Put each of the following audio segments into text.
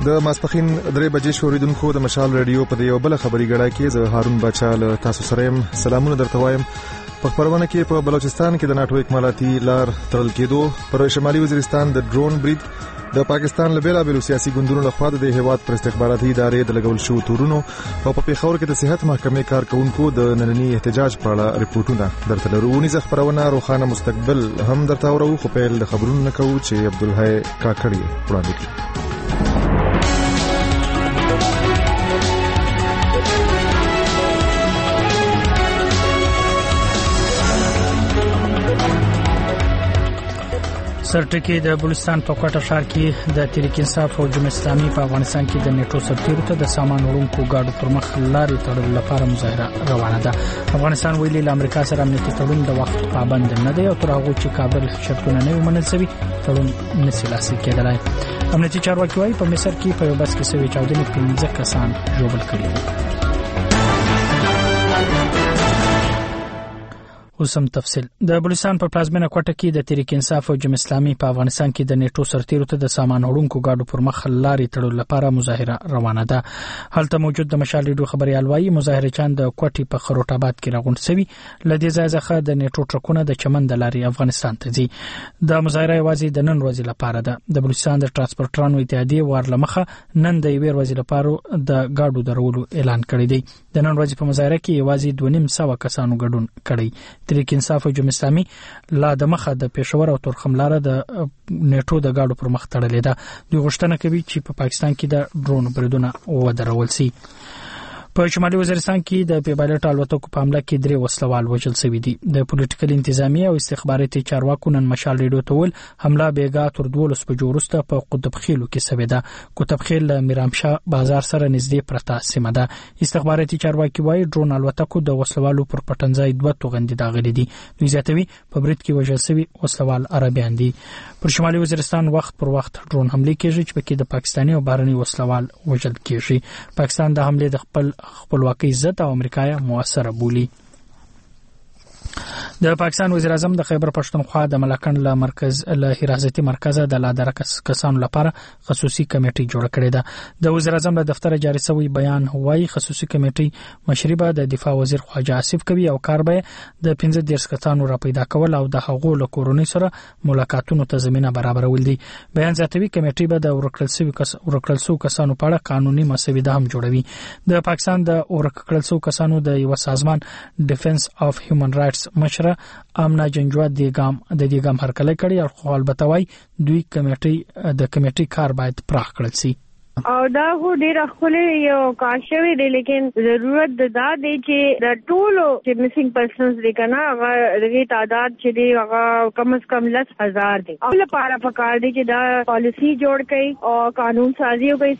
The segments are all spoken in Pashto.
د ماسپخین 3 بجې شوریدونکو د مشال رادیو په یو بل خبري غړا کې زه هارون بچا له تاسو سره يم. سلامونه درته وایم. په خبرونه کې په بلوچستان کې د ناتو اکمالاتي لار تړل کېدو، پر شمالي وزیرستان د ډرون برید، د پاکستان له بیلابیلو سیاسي ګوندونو لخوا د هیواد پر استخباراتي ادارې د لګول شو تورونو او په پیښور کې د صحت محکمې کارکونکو د نننی احتجاج په اړه ریپورتونه درته لرو. ونیزه خبرونه روخانه مستقبل هم درته ورو، خو پیل د خبرونو نه کوو چې عبدالحی کاکړی وړاندې کړي. سرټکی د بلوچستان په کوټه ښار کې د تحریک انصاف او جمهوریت اسلامي په افغانستان کې د نیټو سرتیرو ته د سامان وړونکو ګاډو پر مخ لارې تړلو لپاره مظاهره روانه ده. افغانستان ویلي له امریکا سره امنیتي تړون د وخت پابند نه دی او تر هغه چې کابل شرطونه نه ومنل شوي تړون نشي لاسلیک کېدلای. امنیتي چارواکي وايي په مصر کې په یو بس کې سوي چاودنې 15 کسان ژوبل کړي دي. اوسم تفصیل. د بلوچستان په پلازمینه کوټه کې د تحریک انصاف او جمهوریت اسلامي په افغانستان کې د نیټو سرتیرو ته د سامان وړونکو ګاډو پر مخ لارې تړلو لپاره مظاهره روانه ده. هلته موجود د مشال ریډیو خبريال وايي مظاهرچیان د کوټې په خروټ آباد کې راغونډ شوي. لدې ځای څخه د نیټو ټرکونه د چمن د لارې افغانستان ته ځي. د مظاهره یوازې د نن ورځې لپاره ده. د بلوچستان د ترانسپورټرانو اتحادیې وارلمخه نن د یوې ورځې لپاره د ګاډو درولو اعلان کړی دی. د نن ورځې په مظاهره کې یوازې 2.5 کسانو ګډون کړی. تحریک انصاف او جمهوریت اسلامي لا د مخه د پېښور او تورخملاره د نیټو د گاډو پر مخ تړلې ده. دوی غوښتنه کوي چې په پاکستان کې د ډرون بریدونه ودرول شي. په شمالي وزیرستان کې د پیبالټ الوتکو په حمله کې 3 وسلوال وژل شوي دي. د پولیټیکل انتظامیه او استخباراتي چارواکو نن مشال ریډیو ته ول حمله بیګا تر 12 بجو وروسته په قطب خیلو کې شوې ده. قطب خیل میرامشاه بازار سره نږدې پرته سیمه ده. استخباراتي چارواکي وايي ډرون الوتکو د وسلوالو پر پټنځای 2 توغندي داغلي دي. دوی زیاتوي په برید کې وژل شوي وسلوال عربیان دي. پر شمالي وزیرستان وخت پر وخت ډرون حمله کیږي چې پکې د پاکستاني او بهرني وسلوال وژل کیږي. پاکستان د حمله د خپلواکۍ ضد او امریکا موثره بولي. د پاکستان وزیر اعظم د خیبر پښتونخوا د ملکن له مرکز له حراستي مرکز د لادرک کسانو لپاره خصوصي کمیټه جوړ کړې ده. د وزیر اعظم له دفتر جاری شوی بیان هوایي خصوصي کمیټه مشربه د دفاع وزیر خواجه آصف کوي او کار به د 15 کسانو را پیدا کول او د هغو له کورونی سره ملاقاتونو ته زمينه برابرول دي. بیان ذاتوي کمیټه به د ورکړل کسانو په اړه قانوني مسوده هم جوړوي. د پاکستان د ورکړل کسانو د یو سازمان ډیفنس اف هیومن رائټس مشره امنا جنجوا د دیګام هرکله کړي او البته وايي دوی کمیټې کار باید پراخ کړل شي. او دا هو ډیر خپل یو کاشوي دی، لیکن ضرورت دا دی چې د ټولو چې میسنګ پرسنز دی کنه هغه د تعداد چې دی هغه کم از کم 10,000 دی. او لپاره پکار دی چې دا پالیسی جوړ کړي او قانون سازي وکړي.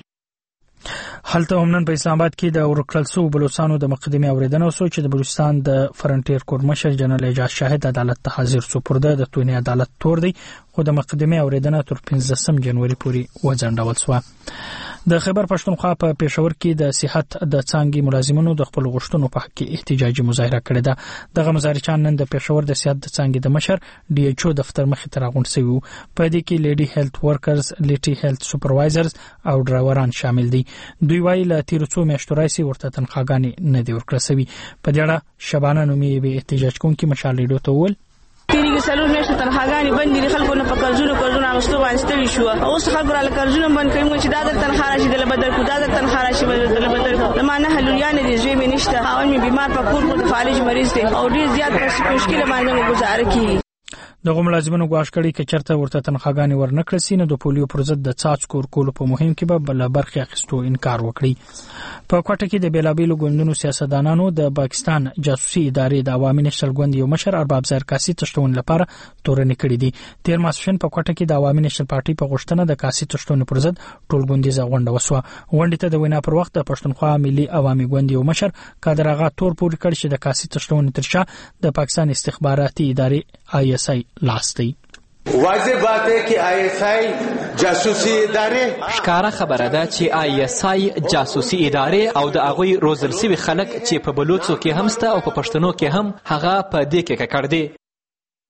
هلته هم نن په اسلام آباد کې د ورکړل بلوچستانو د مقدمه اوریدنه وسو چې د بلوچستان د فرنټیر کور مشر جنرال اعجاز شاهد عدالت ته حاضر سپرده د تویني عدالت تور دی، خو د مقدمه اوریدنه تر 15 جنوري پورې وځنډول شو. د خیبر پښتونخوا په پېښور کې د صحت د څانګې ملازمینو د خپل غوښتنو په حق کې احتجاجي مظاهره کړې ده. دغه مظاهرچیان نن د پېښور د صحت د څانګې د مشر ډي ایچ او دفتر مخې ته راغونډ شوي. په دې کې لیډي هیلث ورکرز، لیټي هیلث سپروایزرز او ډرایوران شامل دي. دوی وايي له تیر څو میاشتو راځي ورته تنخواګانې نه دي ورکړل شوي. په دې اړه شبانه نومي به احتجاج کوونکي مشال ریډیو ته ول تیریږي سلور میاشتې تنخواګانې بندې دي. خلکو نه په قرضونو اخیستو باندې ستړي شو. اوس خلکو راله قرضونه بند کړي چې دا در تنخوا راشي دله بدل کو، دا در تنخوا راشي دله بدل کو. د معنی حلولیانې دي، زوی مې نشته، اول مې بیمار په کور د فالج مریض دی او ډېر زیات په مشکل باندې گزاره کوي. دغه ملازمانو غواړي کړي چې چرته ورته تنخواګانې ورنکړي سي نو د پولیو پر ضد د څاڅکو ورکولو په مهم کې به بل برخه اخیستو انکار وکړي. په کوټه کې د بیلابیلو ګوندونو سیاستدانانو د پاکستان جاسوسي ادارې د عوامي نشل ګوند یو مشر ارباب زهر کاسي تشتون لپاره تورنې کړې دي. تیر ماسپښین په کوټه کې د عوامي نشل پارټي په غوښتنه د کاسي تشتون پر ضد ټولګوندیزه غونډه وسوه. غونډې ته د وینا پر وخت د پښتونخوا ملي عوامي ګوند یو مشر قادر آغا تور پورې کړ چې د کاسي تشتون ترشا د پاکستان استخباراتي ادارې ISI لاس دی. واضح بات ہے کہ ISI جاسوسي ادارې ښکاره خبره ده چې ISI جاسوسي ادارې او د هغوی روزل شوي خلک چې په بلوڅو کې هم سته او په پښتنو کې هم هغه په دې کې ککړ دي.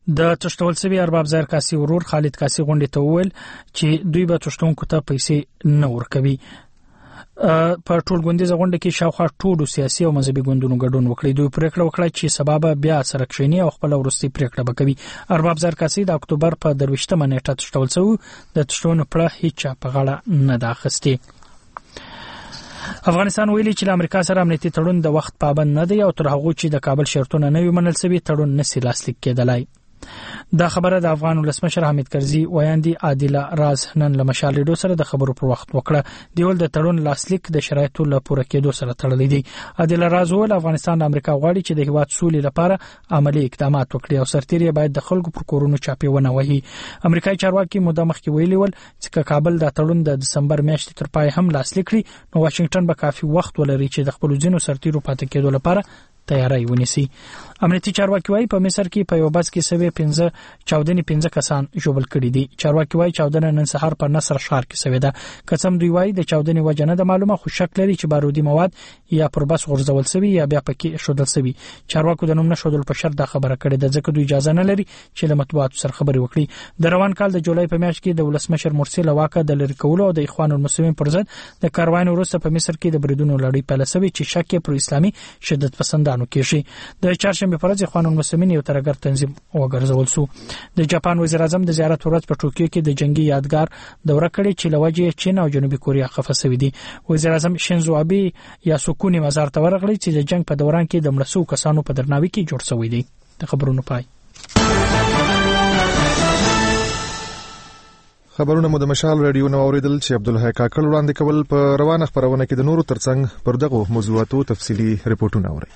د تشتول سوي ارباب ظاهر کاسي ورور خالد کاسي غونډې ته وویل چې دوی به تشتونکو ته پیسې نه ورکوي. په ټولګوندیزه غونډه کې شاوخوا ټولو سیاسي او مذهبي ګوندونو ګډون وکړي. دوی پریکړه وکړه چې سبب بیا سره کښیني او خپل ورستي پریکړه وکړي. ارباب ظاهر کاسي د اکتوبر په 23مه نیټه تشتول سو د تشتون په هیڅ په غاړه نه داخستي. افغانستان ویلي چې امریکا سره امنیتي تړون د وخت پابند نه دی او تر هغه چې د کابل شرطونه نه وي منل شوی تړون نسي لاسلیک کېدلای. دا خبره د افغان ولسمشر حامد کرزي ویاندي عادله راز نن له مشال ریډیو سره د خبرو پر وخت وکړه. دیول د تړون لاسلیک د شرایطو له پوره کېدو سره تړلې دی. عادله راز ول افغانستان د امریکا غواړي چې د هیواد سولې لپاره عملی اقدامات وکړي او سرتیري باید د خلکو پر کورونو چاپی ونه وهي. امریکایي چارواکي موده مخکې ویلي ول چې کابل د تړون د دسمبر میاشتې تر پای هم لاسلیک کړي نو واشنگټن به کافي وخت ولري چې د خپل ځینو سرتیرو پاتې کېدو لپاره تیاری ونیسي. امنیتي چارواکي وايي په مصر کې په یو بس کې سوي 15 کسان ژوبل کړي دي. چارواکي وايي چاودنه نن سهار په نصر ښار کې سوي ده. قسم دوی وايي د چاودنې وجه نه د معلومه خو شک لري چې بارودي مواد یا پر بس غورځول سوي یا بیا پکې شودل سوي. چارواکو د نوم نه شودل په شرط د خبره کړې ده ځکه دوی اجازه نه لري چې له مطبوعاتو سره خبري وکړي. د روان کال د جولای په میاشت کې د ولسمشر مرسي لواکه د لری کولو او د اخوان المسلمین پر ضد د کاروان وروسته په مصر کې د بریدونو لړۍ پیل شوې چې شک پر اسلامي شدت پسندانو کې شي. د چهارشنبه پر ورځ اخوان المسلمین یو ترګر تنظیم وګرځول شو. د جاپان وزیر اعظم د زیارت ورځ په ټوکیو کې د جنگي یادګار دوره کړې چې لوجه چین او جنوبي کوریا خفه شوې دي. وزیر اعظم شینزو ابي یا سکونی مزار ته ورغلی چې د جنگ په دوران کې د مړسو کسانو په درناوي کې جوړ شوی دی. د خبرونو پای. خبرونه مو د مشال رادیو نو اوریدل چې عبدالحی کاکل وړاندې کول. په روانه خبرونه کې د نورو ترڅنګ پر دغه موضوعاتو تفصيلي ریپورتونه اوري.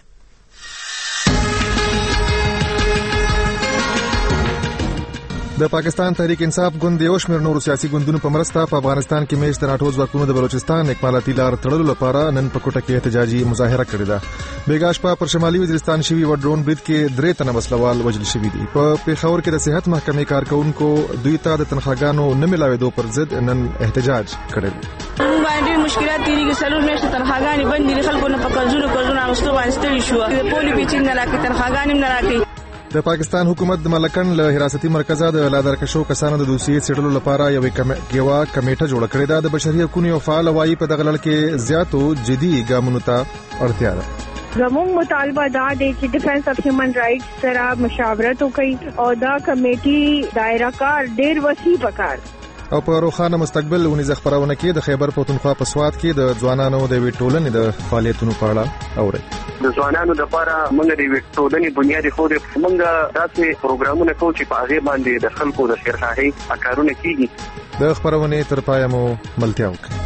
د پاکستان تحریک انصاف ګوند یو شمېر نورو سیاسي ګوندونو په مرسته په افغانستان کې میشت د ناټو ځواکونو د بلوچستان اکمالاتي لار تړلو لپاره نن په کوټه کې احتجاجي مظاهره کړې ده. بیګا شپه پر شمالي وزیرستان شوی و ډرون برید کې 3 تنه وسلوال وژل شوي دي. په پیښور کې د صحت محکمې کارکونکو دوی ته د تنخواګانو نه ملاوېدو پر ضد نن احتجاج کړی. باندې مشکلات تیریږي سلور میاشتې تنخواګانې بندې دي خلکو نه په قرضونو اخیستو باندې ستړي شو. د پولي پیچین نه راکړي تنخواګانې نه راکړي. د پاکستان حکومت د ملکن له حراستي مرکزه د لادرکشو کسانو د دوسیې څېړلو لپاره یو کمیټه جوړه کړې ده. د بشري حقوقو یو فعال وايي په دغه لړ کې زیاتو جدي ګامونو ته اړتیا ده. زموږ مطالبه دا دی چې ډیفنس اف هیومن رائټس سره مشاورت وکړي او دا کمیټي دایره کار ډیر وسیع وکړي. او په روخانه مستقبل ونیزه خبرونه کې د خیبر پختونخوا په سواد کې د ځوانانو د ویټولنې د فعالیتونو په اړه اوري. د ځوانانو لپاره موږ د ویټولنې بنیادی خو د موږ داسې پروګرامونه کوو چې په هغه باندې د خلکو د خیرخواهي کارونه کیږي. د خبرونه تر پای مو ملتیا وکړه.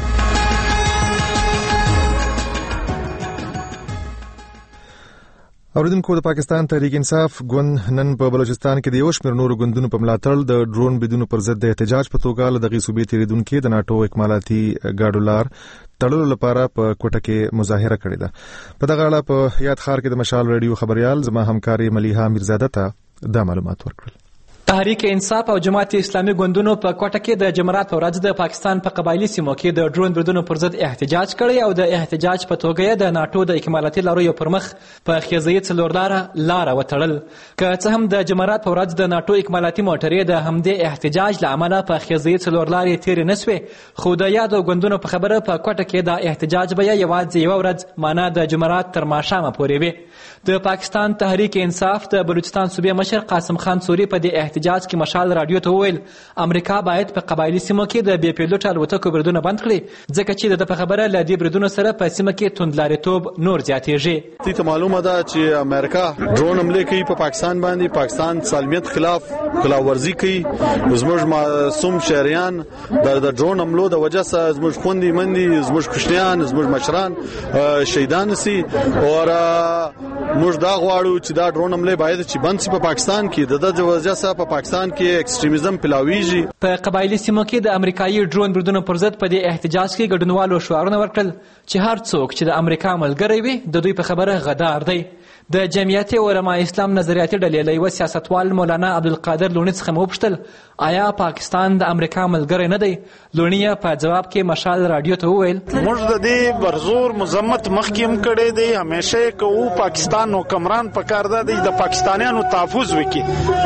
اوریدونکو د پاکستان تحریک انصاف ګوند نن په بلوچستان کې د یو شمېر نورو ګوندونو په ملاتړ د ډرون بریدونو پر ضد د احتجاج په توګه له دغې صوبې تیریدونکو د ناټو اکمالاتي ګاډو لار تړلو لپاره په کوټه کې مظاهره کړې ده. په دغه اړه په یاد ښار کې د مشال رادیو خبريال زما همکاري ملیحه میرزاده ته دا معلومات ورکړل. تحریک انصاف او جماعت اسلامي ګوندونو په کوټه کې د جمعرات په ورځ د پاکستان په قبایلی سیمو کې د ډرون بریدونو پر ضد احتجاج کړی او د احتجاج په توګه د ناټو د اکمالاتي لارو پر مخ په خیزې څلور لار وتړل. که څه هم د جمعرات په ورځ د ناټو اکمالاتي موټرې د همدې احتجاج له امله په خیزې څلور لارې تیر نه سوې، خو د یادو ګوندونو په خبره په کوټه کې د احتجاج به یوازې یو ورځ معنا د جمعرات تر ماښامه پورې وي. د پاکستان تحریک انصاف د بلوچستان صوبې مشر قاسم خان سوري په دې احتجاج کې مشال رادیو ته وویل امریکا باید په قبایلی سیمو کې د بې پیلوټ الوتکو بریدونه بند کړي ځکه چې د په خبره له دې بریدونو سره په سیمه کې توندلاریتوب نور زیاتېږي. ته معلومه ده چې امریکا ډرون حمله کوي په پاکستان باندې، پاکستان سالمیت خلاف خلاورزي کوي. زموږ معصوم شهريان د ډرون حملو د وجه سره زموږ خوندې مندي، زموږ کوشنیان، زموږ مشران شهیدان سي او موږ دا غواړو چې دا ډرون حمله باید چې بند شي په پاکستان کې. د وجه سره په پاکستان کې ایکستریمیزم پلاویږي. په قبایلی سیمو کې د امریکایي ډرون بریدونو پر ضد په دې احتجاج کې ګډونوالو شعارونه ورکړل چې هر څوک چې د امریکا ملګری وي د دوی په خبره غدار دی. د جمعیت علماء اسلام نظریاتي ډلې له یو سیاستوال مولانا عبدالقادر لونی څخه وپوښتل آیا پاکستان د امریکا ملګری نه دی؟ لونی په جواب کې مشال رادیو ته وویل موږ د دې برزور مذمت مخکیم کړي دی، همیشه کوو پاکستان حکمران پکار دی د پاکستانیانو تحفظ وکړي.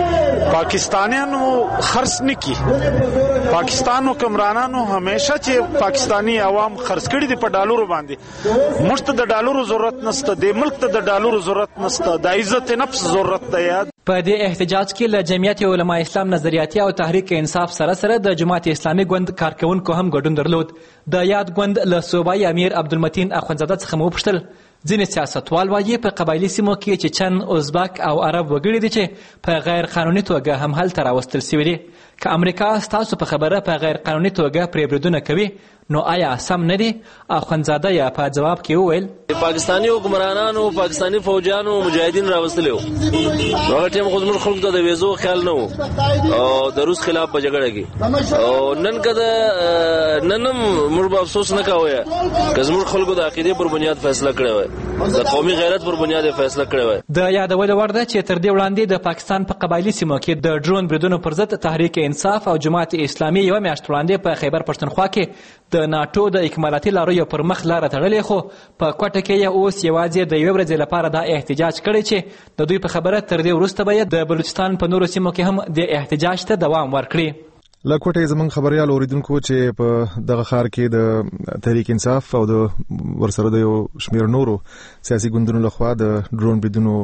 پاکستانیانو خرڅ نکي. پاکستان حکمرانانو همیشه چې پاکستانی عوام خرڅ کړي دي په ډالرو باندې. موږ ته د ډالرو ضرورت نشته، د ملک ته د ډالرو ضرورت نشته، د عزت نفس ضرورت دی. په دې احتجاج کې له جمعیت علماء اسلام نظریاتي او تحریک انصاف سره د جماعت اسلامي ګوند کارکونکو هم ګډون درلود. د یاد ګوند له صوبایي امیر عبدالمتین اخوندزاده څخه مو وپوښتل ځینې سیاستوال وایي په قبایلي سیمو کې چچن، ازبک او عرب وګړي دي چې په غیر قانوني توګه هم هلته راوستل سوي دي. که امریکا ستاسو په خبره په غیر قانوني توګه پرې بریدونه کوي نو آیا سم نه دي؟ اخوندزاده یا په جواب کې وویل پاکستانی حکمرانانو پاکستانی فوجانو مجاهدین راوستلي وو. هغه ټیم خو زموږ خلکو ته د ویزو خیال نه وو او د روس خلاف په جګړه کې. او نن که نن هم موږ به افسوس نه کوو که زموږ خلکو د عقیدې پر بنیاد فیصله کړې وای، د قومي غیرت پر بنیاد فیصله کړې وای. د یادولو وړ ده چې تر دې وړاندې د پاکستان په قبایلي سیمو کې د ډرون بریدونو پر ضد تحریک انصاف او جماعت اسلامي یوه میاشت وړاندې په خیبر پښتونخوا کې د ناټو د اکمالاتي لاریو پر مخ لاره تړلې، خو په کوټه کې یې اوس یوازې د یوې ورځې لپاره دا احتجاج کړی چې د دوی په خبره تر دې وروسته به یې د بلوچستان په نورو سیمو کې هم د احتجاج ته دوام ورکړي. له کوټې زموږ خبريال اوریدونکو چې په دغه ښار کې د تحریک انصاف او د ورسره د یو شمېر نورو سیاسي ګوندونو لخوا د ډرون بریدونو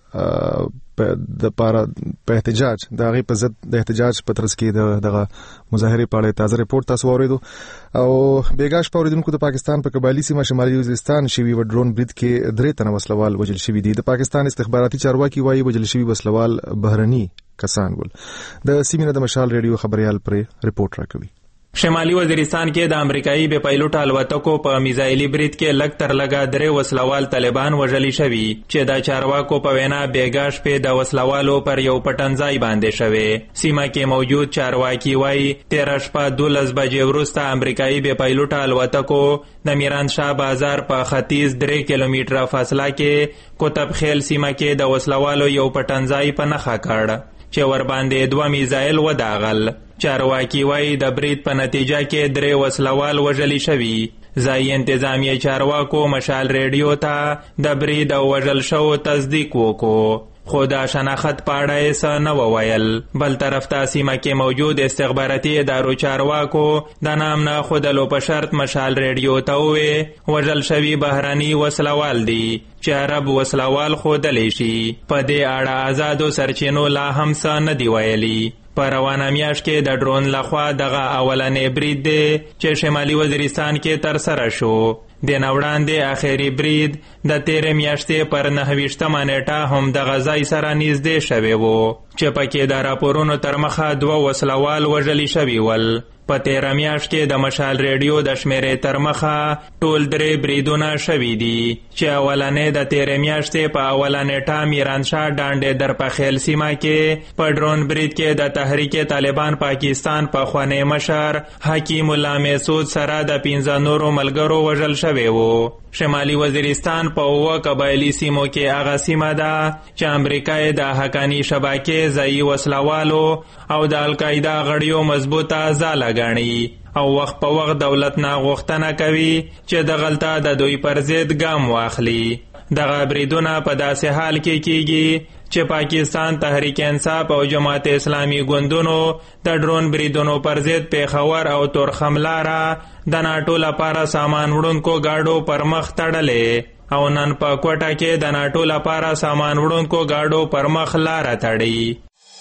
د پاره په احتجاج د هغې په ضد د احتجاج په ترڅ کې دغه مظاهرې په اړه تازه رپورټ تاسو واورېدو. او بیګا شپه اوریدونکو د پاکستان په قبایلي سیمه شمالي وزیرستان شوي و ډرون برید کې 3 تنه وسلوال وژل شوي دي. د پاکستان استخباراتي چارواکي وایي وژل شوي وسلوال بهرني کسان ول. د سیمې نه د مشال ریډیو خبريال پرې رپورټ راکوي. شمالي وزیرستان کې د امریکایي بې پایلوټ الوتکو په میزایلي برید کې لږ تر لږه 3 وسلوال طالبان وژلي شوي چې د چارواکو په وینا بېګا شپې د وسلوالو پر یو پټنځای باندې شوی. سیمه کې موجود چارواکي وایي 13 شپه 12 بجې وروسته امریکایي بې پایلوټ الوتکو د میرانشاه بازار په ختیځ 3 کیلومتره فاصله کې کوتب خیل سیمه کې د وسلوالو یو پټنځای په نښه کړ چې ور باندې 2 میزایل وداغل. چارواکي وایي د برید په نتیجه کې 3 وسلوال وژلي شوي. ځایي انتظامیه چارواکو مشال ریډیو ته د برید او وژل شوو تصدیق وکړو، خو د شناخت په اړه یې څه نه وویل. بل طرف ته سیمه کې موجود استخباراتي ادارو چارواکو د نام نه ښودلو په شرط مشال ریډیو ته وویل وژل شوي بهرني وسلوال دي چې عرب وسلوال ښودلی شي. په دې اړه آزادو سرچینو لا هم څه نه دي ویلي. په روانه میاشت کې د ډرون لخوا دغه اولنې برید دی چې شمالي وزیرستان کې ترسره شو. د نه وړاندې آخري برید د 13 میاشتې پر 29 نیټه هم دغه ځای سره نږدې شوی و چې پکې د راپورونو تر مخه 2 وسلوال وژلي شوي ول. په 13 میاشت کې د مشال ریډیو د شمیرې تر مخه ټول 3 بریدونه شوي دي چې اولنې د 13 میاشتې په اوله نیټه میرانشاه ډانډې در په خیل سیمه کې په ډرون برید کې د تحریک طالبان پاکستان پخوانی مشر حکیم الله مسعود سره د 15 نورو ملګرو وژل شوی وو. شمالي وزیرستان په 9 قبایلي سیمو کې هغه سیمه ده چې امریکا یې د حقانی شبکې ځایي وسلوالو او د القاعده غړیو مضبوطه ځاله ګڼي او وخت په وخت دولت نه غوښتنه کوي چې د غلطه د دوی پر ضد ګام واخلي. دغه بریدونه په داسې حال کې کیږي چې پاکستان تحریک انصاف او جماعت اسلامي ګوندونو د ډرون بریدونو پر ضد پیښور او تورخم لاره د ناټو لپاره سامان وړونکو گاډو پر مخ تړلې او نن په کوټه کې د ناټو لپاره سامان وړونکو گاډو پر مخ لاره تړي.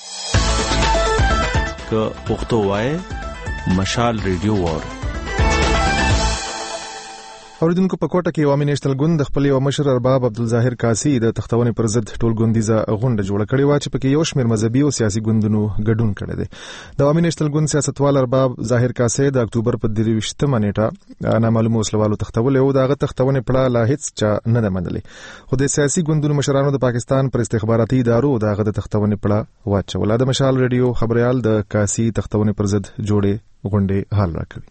که پښتو وای مشال ریډیو وار اوریدونکو په کوټه کې عوامي نېشنل ګوند د خپل یو مشر ارباب عبدالظاهر کاسي د تختونې پر ضد ټول ګوندیزه غونډه جوړه کړې وه چې پکې یو شمېر مذهبي او سیاسي ګوندونو ګډون کړی دی. د عوامي نېشنل ګوند سیاستوال ارباب ظاهر کاسي د اکتوبر په 23 نیټه نامعلومو وسلوالو تختولې او دغه تختونې پړه لا هیڅ چا نه ده منلې، خو د سیاسي ګوندونو مشرانو د پاکستان پر استخباراتي ادارو دغه د تختونې پړه واچوله. د مشال ریډیو خبريال د کاسي تختونې پر ضد جوړې غونډې حال راکوي.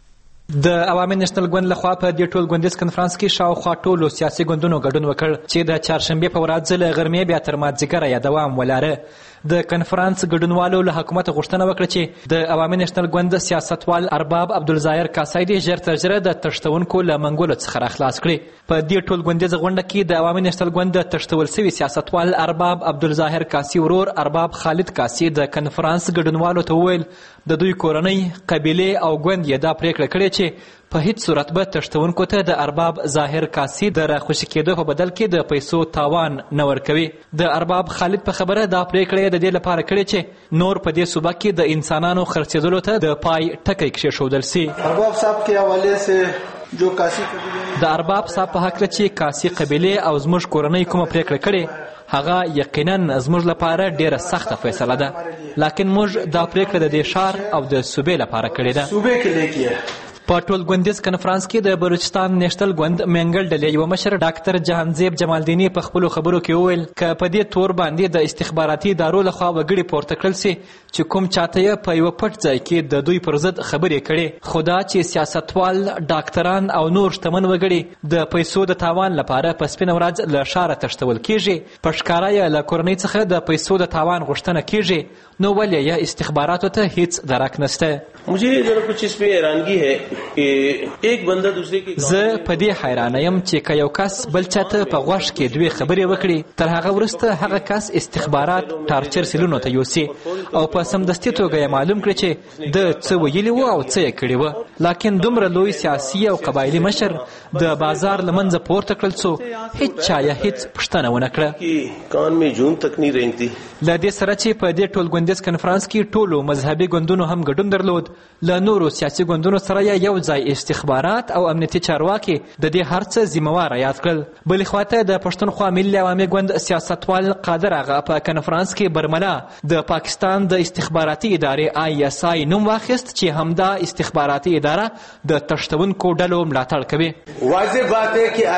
د عوامي نېشنل ګوند لخوا په دې ټول ګوندیز کنفرانس کې شاوخوا ټولو سیاسي ګوندونو ګډون وکړ چې د چهارشنبې په ورځ له غرمې بیا تر مازدیګره یا دوام ولاره. د کنفرانس ګډونوالو له حکومت غوښتنه وکړه چې د عوامي نېشنل ګوند سیاستوال ارباب عبدالظاهر کاسای دې ژر تر ژره د تښتونکو له منګولو څخه راخلاص کړي. په دې ټول ګوندیزه غونډه کې د عوامي نېشنل ګوند د تښتول سوي سیاستوال ارباب عبدالظاهر کاسي ورور ارباب خالد کاسي د کنفرانس ګډونوالو ته وویل د دوی کورنۍ قبیلې او ګوند یې دا پریکړه کړې چې په هیڅ صورت به تښتونکو ته د ارباب ظاهر کاسي د راخوشي کېدو په بدل کې د پیسو تاوان نه ورکوي. د ارباب خالد په خبره دا پریکړه د دې لپاره کړې چې نور په دې صوبه کې د انسانانو خرڅېدلو ته د پای ټکی کېښودل سي. ارباب صاحب के हवाले से जो काशी د ارباب صاحب په هکله چې کاسي قبیلې او زموږ کورنۍ کومه پریکړه کړې هغه یقینا زموږ لپاره ډیره سخته فیصله ده، لکن موږ دا پریکړه د دې شهر او د صوبې لپاره کړې ده. صوبې کې لیکي په ټول ګوندیز کنفرانس کې د بلوچستان نېشنل ګوند منګل ډلې یو مشر ډاکټر جهانزیب جمالدیني په خپلو خبرو کې وویل که په دې تور باندې د استخباراتي ادارو لخوا وګړي پورته کړل سي چې کوم چاته یې په یوه پټ ځای کې د دوی پر ضد خبرې کړې، خو دا چې سیاستوال ډاکټران او نور شتمن وګړي د پیسو د تاوان لپاره په سپینه ورځ له ښاره تښتول کېږي، په ښکاره یې له کورنۍ څخه د پیسو د تاوان غوښتنه کېږي، نو ولې یې استخباراتو ته هیڅ درک نشته. मुझे जरा कुछ इसमें हैरानगी है कि एक बंदा दूसरे की زه په دې حیرانه یم چې که یو کس بل چاته په غوږ کې دوې خبرې وکړي تر هغه وروسته هغه کس استخبارات ټارچر سیلونو ته یوسي او په سمدستي توګه یې معلوم کړي چې د څه ویلي وو او څه یې کړي وو، لکن دومره لوی سیاسي او قبایلي مشر د بازار له منځه پورته کړل څو هیڅ چا یې هیڅ پوښتنه ونه کړه. کان مې جون تک نه رینګتي. له دې سره چې په دې ټول ګوندیز کنفرانس کې ټولو مذهبي ګوندونو هم ګډون درلود، له نورو سیاسي ګوندونو سره یو ځای استخبارات او امنیتي چارواکي د دې هر څه ذمهواره یاد کړل. بلې خواته د پښتونخوا ملي عوامي ګوند سیاستوال قادر آغا په کنفرانس کې برملا د پاکستان د استخباراتي ادارې ISI نوم واخیست چې همدا استخباراتي اداره د تښتونکو ډلو ملاتړ کوي. واضح بات ہے کہ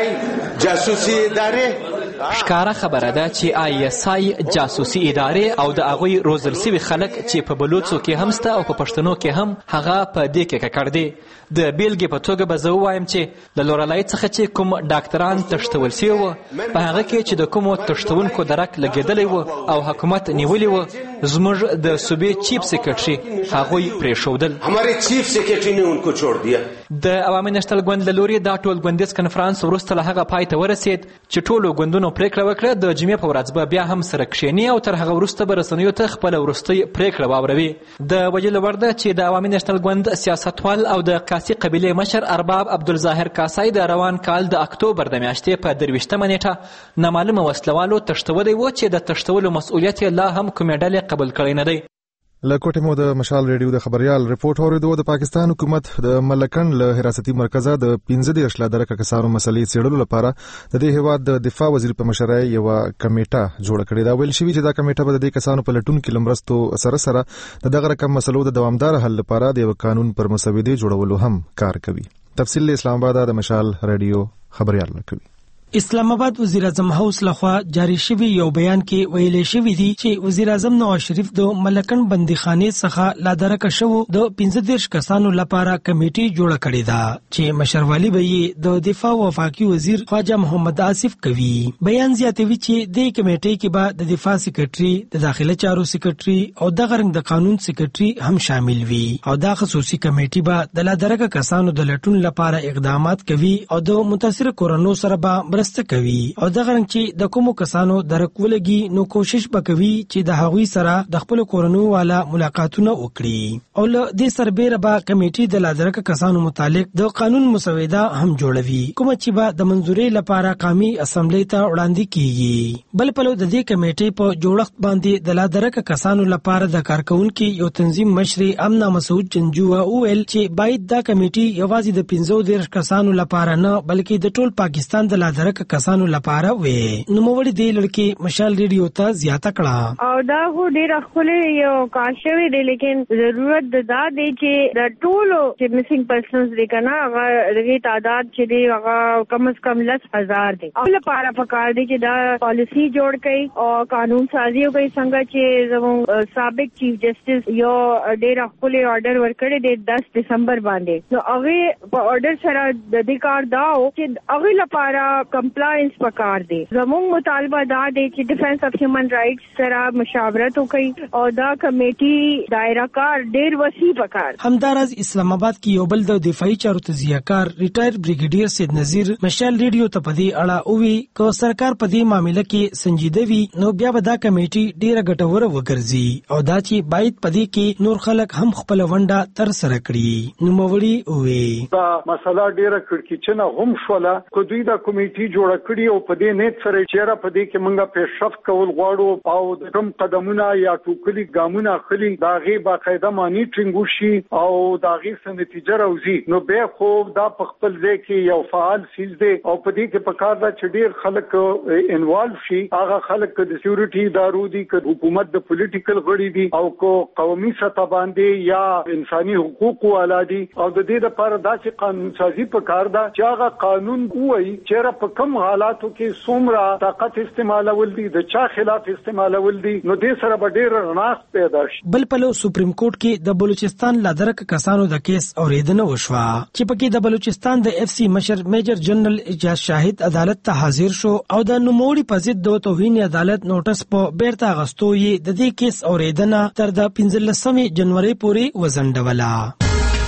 ISI جاسوسي ادارې ښکاره خبره ده چې ISI جاسوسي ادارې او د هغوی روزل سوي خلک چې په بلوڅو کې هم سته او په پښتنو کې هم هغه په دې کې ککړ دي. د بیلګې په توګه به زه ووایم چې له لورلای څخه چې کوم ډاکټران تښتول سوي وو په هغه کې چې د کومو تښتونکو درک لګېدلی وو او حکومت نیولي وو زموږ د صوبې چیف سیکرټري هغوی پرېښودل. हमारे चीफ सेक्रेटरी ने उनको छोड़ दिया. د عوامي نېشنل ګوند له لوري دا ټول ګوندیز کنفرانس وروسته له هغه پای ته ورسېد چې ټولو ګوندونو پریکړه وکړه د جمعې په ورځ به بیا هم سره کښېني او تر هغه وروسته به رسنیو ته خپله وروستۍ پریکړه واوروي. د ویلو وړ ده چې د عوامي نېشنل ګوند سیاستوال او د کاسي قبیلې مشر ارباب عبدالظاهر کاسای د روان کال د اکتوبر د میاشتې په 23مه نیټه نامعلومه وسلوالو تښتولی و چې د تښتولو مسؤلیت یې لا هم کومې ډلې قبول کړی نه دی. له کوټې مو د مشال ریډیو د خبريال رپورټ اوریدو. د پاکستان حکومت د ملکن له حراستي مرکزه د 15 لا درکه کسانو مسلې څېړلو لپاره د دې هیواد د دفاع وزیر په مشرۍ یو کمیټه جوړه کړې ده. ویل شوی چې دا کمیټه به د دې کسانو په لټون کې لمرستو سره دغه رقم مسلو د دوامدار حل لپاره د یو قانون پر مسودې جوړولو هم کار کوي. تفصیل اسلام آباد د مشال ریډیو خبريال کوي. اسلام آباد وزیر اعظم هاوس لخوا جاری شوی یو بیان کې ویلې شوی دی چې وزیر اعظم نواز شریف د ملکن بندیخانه څخه لا درکه شو د 15 کسانو لپاره کمیټه جوړه کړې ده چې مشروالی به د دفاع وفاقي وزیر خواجه محمد آصف کوي. بیان زیاتوي چې د کمیټې کې به د دفاع سیکرټري، د داخله چارو سیکرټري او د غرنګ د قانون سیکرټري هم شامل وي او دا خصوصي کمیټه به د لا درکه کسانو د لټون لپاره اقدامات کوي او د متاثر کورنو سره به مرسته کوي او د غرنګ چې د کومو کسانو درکولګي نو کوشش وکوي چې د هغوی سره د خپل کورنو والا ملاقاتونه وکړي او له دې سربېره به کمیټې د لادرکه کسانو متعلق د قانون مسوده هم جوړوي کوم چې به د منځوري لپاره قومي اسمبلی ته وړاندې کیږي. بل په لور د دې کمیټې په جوړښت باندې د لادرکه کسانو لپاره د کارکونکو یو تنظیم مشر امنا مسعود چنجو وویل چې باید دا کمیټې یوازې د 15 کسانو لپاره نه بلکې د ټول پاکستان د لادرکه درک کسانو لپاره وې. نوموړي د لړکې مشال ریډیو ته زیاته کړه او دا خو ډیر خپل یو کاشوي دی لیکن ضرورت دا دی چې د ټولو چې میسنګ پرسنز دی کنه هغه دغه تعداد چې دی هغه کم از کم 10,000 دی. او لپاره پکار دی چې دا پالیسی جوړ کړي او قانون سازي وکړي څنګه چې زموږ سابق چیف جسټس یو ډیر خپل آرډر ورکړی دی 10 دسمبر باندې. نو هغه په آرډر سره د دې کار داو چې هغه لپاره کمپلاینس پکار دی. زموږ مطالبه دا دی چې ډیفنس اف هیومن رائټس سره مشاورت وکړي او دا کمیټي دایره کار ډیر وسیع پکار. همدارز اسلام آباد کې یو بل د دفاعي چارو تجزیه‌کار ریټایر بریګیډیر سید نذیر مشال ریډیو ته پدې اړه اووي کو سرکار پدې معاملې کې سنجیده وي نو بیا به دا کمیټي ډیره ګټوره وګرځي او دا چې باید پدې کې نور خلک هم خپل ونډه تر سره کړي. نوموړي وې دا مسله ډیره کړکېچنه هم شوله کو دوی دا کمیټي جوړ کړي او پدې نیت سره چیرې پدې کې موږ پیشرفت کول غواړو او د کوم قدمونه یا ټوکلي ګامونه خلی دا غي باقاعده مانیټرینګ وشي او دا غي څه نتیجه راوځي نو به خو دا په خپل ځای کې یو فعال سیز دی او پدې کې پکار دا چې ډیر خلک انوالو شي. هغه خلک د سکیورټي ادارو دي که حکومت د پولیټیکل غړي دي او کو قومي سطح باندې یا انساني حقوق والا دي او د دې لپاره داسې قانون سازي پکار ده چې هغه قانون وایي چې په کوم حالاتو کې څومره طاقت استعمالول دي د چا خلاف استعمالول دي نو دې سره به ډیر رڼا پیدا شي. بل پلو سپریم کورټ کې د بلوچستان لادرک کسانو د کیس اوریدنه وشوه چې پکې د بلوچستان د اف سی مشر میجر جنرال اجاز شاهد عدالت ته حاضر شو او د نوموړي په ضد د توهین عدالت نوټس په بیرته غستو یې د دې کیس اوریدنه تر د 15 جنوري پورې وزنډوله.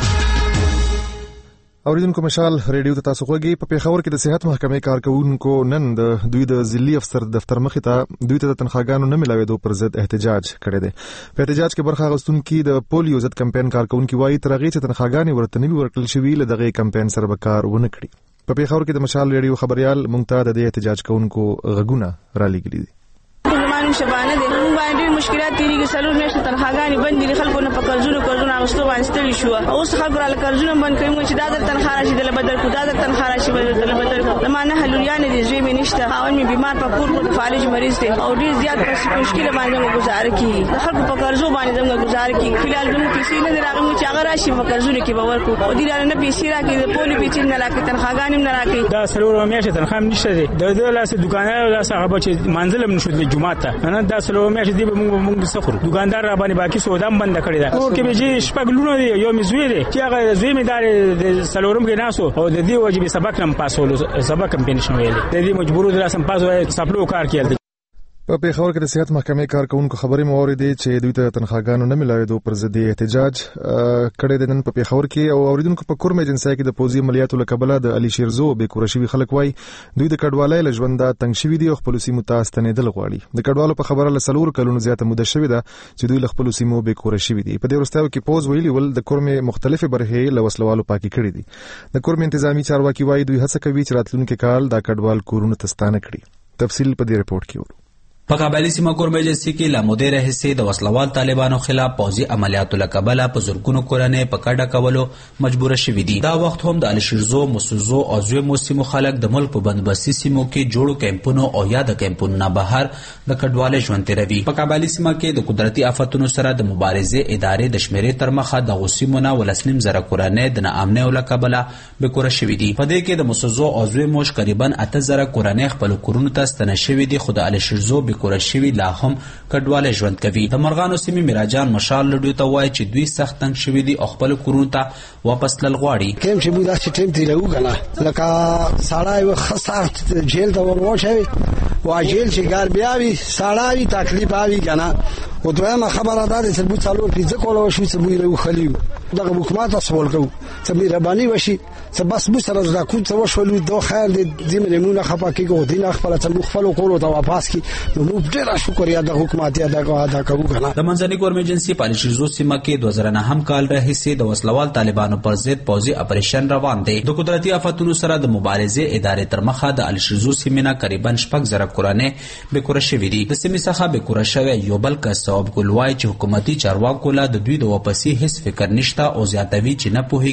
اوریدونکو مشال ریډیو ته تاسو غوږی په پیښور کې د صحت محکمې کارکونکو نن د دوی د ضلعي افسر دفتر مخې ته دوی ته د تنخواګانو نه ملاوېدو پر ضد احتجاج کړی دی. په احتجاج کې برخه اخیستونکي د پولیو ضد کمپاین کارکونکي وایي تر هغې چې تنخواګانې ورته نه وي ورکړل شوي له دغې کمپاین سره به کار ونه کړي. په پیښور کې د مشال ریډیو خبريال مونږ ته د دې احتجاج کوونکو غږونه رالیږلي دي. شبانه دي موږ باندې مشکلات تیریږي سلور میاشتې تنخواګانې بندې دي خلکو نه په قرضونو اغوستو باندې ستړي شو اوس خلکو را قرضونه بند کوي چې دا در تنخوا راشي د بدل کو دا در تنخوا راشي د بدل کو د معنی حلولیان دي زوی مې نشته خاون مې بیمار په کور کې فالج مریض دي او ډیر زیات مشکل باندې گزاره کوي د خلکو په قرضو باندې زموږ گزاره کوي فلال زموږ پیسې نه راغلي چې هغه راشي په قرضونو کې باور کو او دي نه پیسې راکې د پولی پیسې نه راکې تنخواګانې نه راکې دا سلور میاشتې تنخوا نشته د لاسه دکانونو لاسه هغه چې منزل هم نشو د جمعه ته نه دا سلور میاشتې دی موږ سفر دکاندار را باندې باقي سودام بند کړی دا او کې به چې شپږ لونه دی یو مزوی دی چې هغه زوی می دار د سلورم کې ناسو او د دې واجب سبق نم پاسولو سبق کم پینشن ویل د دې مجبور دي لاسم پاسو سپلو کار کېل. په پیښور کې د صحت محکمې کارکونکو خبرې موریدې چې دوی ته تنخواګانو نه ملاوېدو پر ضد احتجاج کړی دی نن په پیښور کې او اوریدونکو په کورم ایجنسي کې د پوځي عملیاتو له کبله د علي شیرزو بې کوره شوي خلک وایي دوی د کډوالۍ له ژونده تنګ شوي دي او خپلو سیمو ته ستنېدل غواړي. د کډوالو په خبره له 4 کلونو زیاته موده شوې ده چې دوی له خپلو سیمو بې کوره شوي دي. په دې وروستیو کې پوځ ویلي ول د کورم مختلفې برخې له وسلوالو پاکي کړي دي. د کورم انتظامی چارواکي وایي دوی هڅه کوي چې راتلونکي کال دا کډوال کورونه ته ستانه کړي. تفصیل په دې رپورت کې ورو. په قبایلی سیمه کورم ایجنسي کې لا مودې راهیسې د وسلوال طالبانو خلاف پوځي عملیاتو له کبله په زرګونو کورنۍ په کډه کولو مجبور شوي دي. دا وخت هم د الشیرزو مسوزو او زویمو سیمو خلک د ملک په بندبستي سیمو کې جوړو کیمپونو او یا د کیمپونو نه بهر د کډوالۍ ژوند تیروي. په قبایلی سیمه کې د قدرتي آفتونو سره د مبارزې ادارې د شمیرې تر مخه د غوسیمونه ولسنیم زره کورنۍ د ناامنۍ له کبله بېکوره شوي دي. په دې کې د مسوزو او زویمو تقریبا 8000 کورنۍ خپل کورونو ته ستنه شوي دي خو د الشیرزو بېکوره شوي لا هم کډواله ژوند کوي. د مرغانو سیمې میراجان مشال لډیو ته وایي چې دوی سخت تنګ شوي دي او خپل کورونو ته واپس تلل غواړي. کیم چې موږ داسې ټیم تیرو کنه لکه ساړه یو خسته جیل ته ورواچوي وا جیل چې ګار بیا وي ساړه وي تکلیف اوي کنه او دویمه خبره ده چې بو څلور پیځه کولو شو چې بو یې خلیو دغه حکومت سوال کو چې مهرباني وشي چې بس بو سره زدا کو څه وشولو دوه خیر دې ملمونه خپه کېږي دین خپل څلور خپل کولو ته واپس کی نو ډیر شکریا د حکومت ادا کوو کنه. د منځنۍ کورم ایجنسي په الشیرزو سیمه کې 2009 کال راهیسې د وسلوال طالبانو پر ضد پوځي اپریشن روان دی. د قدرتي آفتونو سره د مبارزې ادارې تر مخه د الشیرزو سیمه نه تقریبا 6,000 کورنۍ بېکوره شوي دي. د سیمې څخه بېکوره شوی یو بل کس صاحب ګلوای چې حکومتي چارواکو له د دوی د واپسي هیڅ فکر نشته او زیاتوي چې نه پوهیږي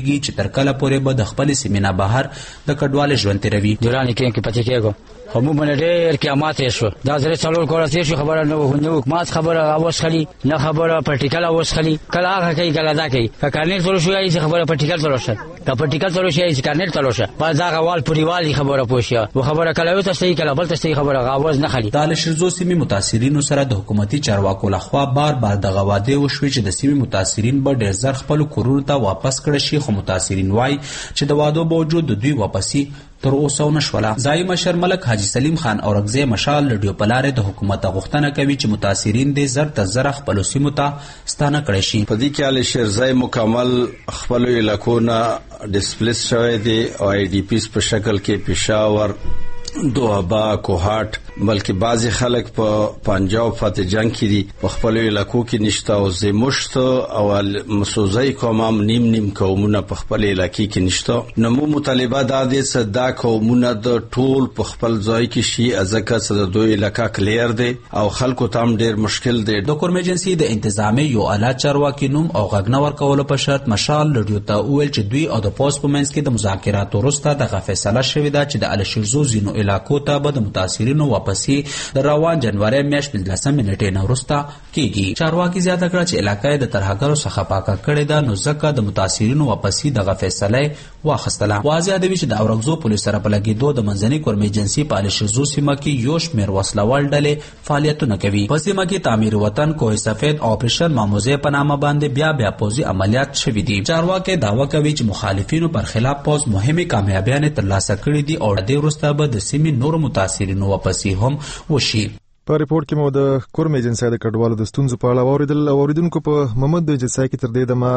پوهیږي چې تر کله پورې به د خپل سیمې نه بهر د کډوال ژوند تیروي. دوران کې پاتې کېږو خو موږ باندې ډېر قیامت شو. دا زره څلور کوړه تیر شو خبره نه حکومت خبره اوس خلی نه خبره پرټیکل اوس خلی کله هغه کوي کله دا کوي کارنیل تلو شو یې خبره پرټیکل تلو شه دا پرټیکل تلو شي چې کارنیل تلو شه باز هغه وال پوریوالي خبره پوښیا و خبره کله یو ته کله بل ته خبره غاوز نه خلی. د الشرزو سیمې متاثرینو سره د حکومتي چارواکو لخوا بار د غواده وشوي چې د سیمې متاثرین به ډېر زر خپل کورونو ته واپس کړي شي خو متاثرین وای چې د وادو باوجود د دوی واپسی تر اوسه نشوله. ځای مشر ملک حاجی سلیم خان اورنګزی مشال رادیو پلاره د حکومت غوښتنه کوي چې متاثرین دې زر تر زر خپل سیمو ته ستانه کړي شي. په دې کې الشرزای مکمل خپل علاقو نه ډیسپلیس شوی دی او آی ډی پیس په شکل کې پېښور دوحبا کوهات بلکې بعضی خلک په پنجاب فتح جنگ کې دي په خپل علاقو کې نشته او زموشت او مسوزای قوم نیم قومونه په خپل علاقې کې نشته. نو مو مطالبه دا دي چې دا قومونه د ټول په خپل ځای کې شي ځکه چې د دوی علاقہ کلیر دي او خلکو ته هم ډیر مشکل دي. د کورم ایجنسی د انتظامی یو اعلی چارواکي نوم او غږنور کولو په شرط مشال رادیو ته ویل چې دوی او د پوس په منځ کې د مذاکراتو وروسته د فیصله شوې ده چې د الشرزو زینو علاقو ته به د متاثرینو واپسی د روان جنوري میاشت 15 منټې نه وروسته کیږي. چارواکي زیاته کړه چې علاقې د ترهګرو څخه پاکه کړې ده نو ځکه د متاثرینو واپسی دغه فیصله واخیستله. واضح دی چې د اورنګزو پولیس سره په لګیدو د منځنۍ کورم ایجنسی په الشرزو سیمه کې یو شمېر وسلوال ډلې فعالیتونه کوي. په سیمه کې تعمیر وطن کوه سفید او اپریشن ماموزه په نامه باندې بیا پوزي عملیات شوي دي. چارواکي دعوا کوي چې مخالفینو پر خلاف پوز مهمه کامیابیانه ترلاسه کړې دي او د وروسته به د سیمې نور متاثرینو واپسی هم وشي. په ریپورت کې مو د کورم ایجنسی د کډوالو د ستونزو په اړه اوریدونکو په محمد د ایجنسی کې تر دې دمه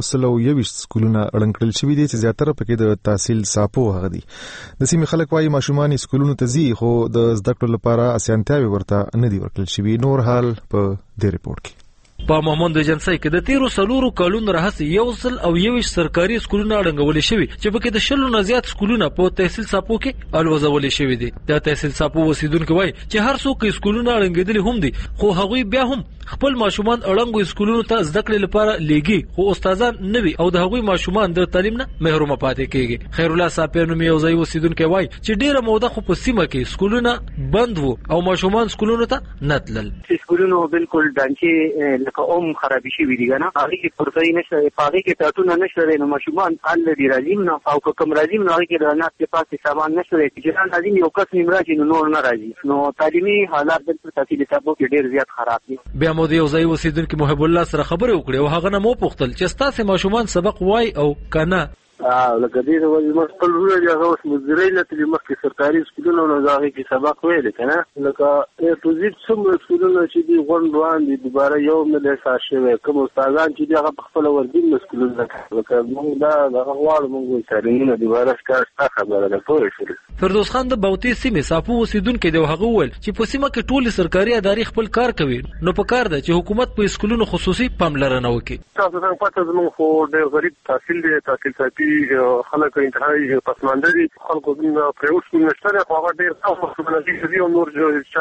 121 سکولونه اړنګ کړل شوي دي چې زیاتره پکې د تحصیل ساپو هغه دي. د سیمې خلک وايي ماشومان سکولونو ته ځي خو د زده کړو لپاره اسانتیاوي ورته نه دي ورکړل شوي. نور حال په دې ریپورت کې په محمد ایجنسی کې د 13 کلونو راهیسې 121 سرکاري سکولونه اړنګول شوي چې پکې د 100 نه زیات سکولونه په تحصیل ساپو کې الوزول شوي دي. د تحصیل ساپو اوسیدونکو وایي چې هر څوک سکولونه اړنګېدل هم دي خو هغوی بیا هم خپل ماشومان اړنګو سکولونو ته زده کړې لپاره لیږي خو استادان نه وي او د هغوی ماشومان د تعلیم نه محروم پاتې کېږي. خیر الله صاحب نوم یو ځای اوسیدونکو وایي چې ډیره موده خو په سیمه کې سکولونه بند وو او ماشومان سکولونو ته نه تلل. سکولونو بالکل دانچې لکه خرابې شي ویل غواړي هغه کې پرځای نشته هغه کې تاسو نه نشته نو ماشومان الډي راځي نو او کوم راځي نو هغه کې د ناس په پاسه سامان نشته چې جان راځي یو کس نیم راځي نو نور نه راځي نو تعلیمي حالات د تحصیل ساپو کې ډیر زیات خراب دي. بیا مو د یو ځای اوسیدونکو محب الله سره خبرې وکړې او هغه نه مو پوښتل چې تاسو ماشومان سبق وای او کنه لکه دې د وځي مخکل ورو یا اوس مدیرای لته مخکې سرکاري سکولونو نه ځای کې سبق ویل کنه لکه تو زیات څومره سکولونو چې دی غون روان دي دوباره یو نه له ساشه کوم استادان چې دی هغه خپل وردین مسکولونه لکه موږ دا غواړو موږ تعلیمونه دوباره ښکار خبره ده پوه شئ. فردوس خان د باوتی سیمې ساپو اوسیدونکو دی هغه ول چې په سیمه کې ټول سرکاري ادارې خپل کار کوي نو په کار ده چې حکومت په سکولونو خصوصي پاملرنه وکړي. تاسو څنګه پاتې زموږ خو ډېر غریب تحصیل دی تحصیل ساتي خلک انتهایی پسمانده دي خلکو د پریوټ سکول نشته هغه ډېر کم منځي دي او نور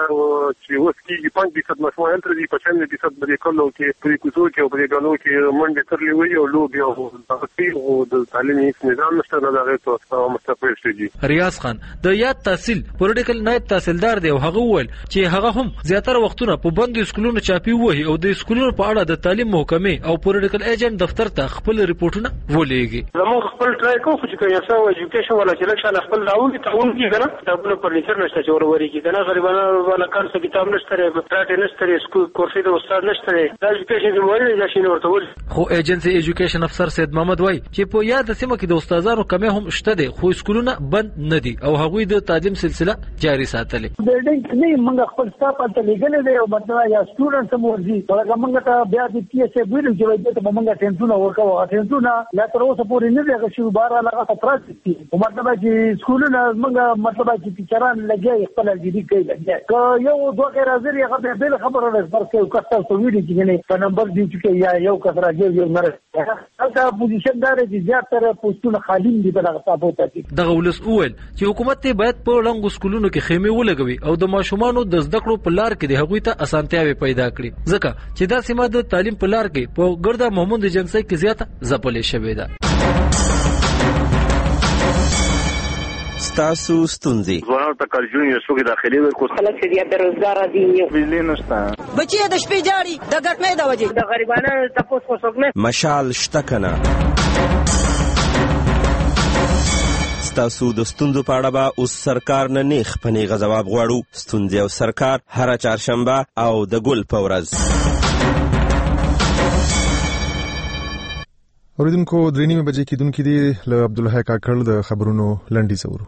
چې وسکي 5% مشمول تر دې 50% بری کولو کې پری کوڅو کې او بری غلو کې منډه ترلې وي او لوبي او د تعلیمي نظام نشته نه دغه ته مستقبل شي. ریاض خان د یاد تحصیل پولیټیکل نائب تحصیلدار دی او هغه ول چې هغه هم زیاتره وختونه په بند سکولونو چاپی وهي او د سکولونو په اړه د تعلیم محکمې او پولیټیکل ایجنټ دفتر ته خپل ریپورتونه ولېږي. زموږ خپل ټرای کوو چې کوم یو ایجوکیشن ولا چې لکه خپل راوړي تعاون کیږي کتابونه فرنیچر نشته چې وروري کیږي نه غریبانو ولا کار څه کتاب نشته پراټ نشته سکول کورسي د استاد نشته دا ایجوکیشن کې وایي دا شي ورته ول خو ایجنسی ایجوکیشن افسر سید محمد وای چې په یاد سیمه کې د استادانو کمی هم شته دي خو سکولونه بند نه دي او هغوی د تعلیم سلسله جاری ساتلې. بلډینګ نه موږ خپل سټاف ته لګل دي او مطلب یا سټوډنټس موږ ورته موږ ته بیا د پی اس ای ویل چې وایي ته موږ ټینټونه ورکو ټینټونه لا تر اوسه پورې نه دی چې بار لغه خطرات دي مطلب چې سکولونه موږ مطلب چې ټیچران لګي خپل جدي کوي لګي یو دوه غیر حاضر هغه بل خبره ورکړي او کټه سو ویل چې نه په نمبر دی چې یا یو کثر راځي یو مره هغه پوزیشن دار چې زیاتره پوسټونه خالی دي په هغه تاسو ته دغه ولس اول چې حکومت ته باید په لنګو سکولونو کې خیمه ولګوي او د ماشومانو د زده کړو په لار کې د هغوی ته اسانتیاوي پیدا کړي ځکه چې دا سیمه د تعلیم په لار کې په ګردا محمد ایجنسی کې زیاته ځپلې شوې ده. ستاسو ستونزې ځوانانو ته کالجونو یونیورسيټو کې داخلي ورکړو خلک چې بیروزګار دي بجلی نشته بچي د شپې جاړي د ګټمې د وجې د غریبانو تاسو څوک نه مشال شته کنه ستاسو د ستونزو په اړه به اوس سرکار نه نیغ په نیغه ځواب غواړو. ستونزې او سرکار هره چهارشنبه او د ګل په ورځ. اوریدونکو 3:30 بجې کېدونکې دي. له عبدالحی کاکړ د خبرونو لنډیز اورو.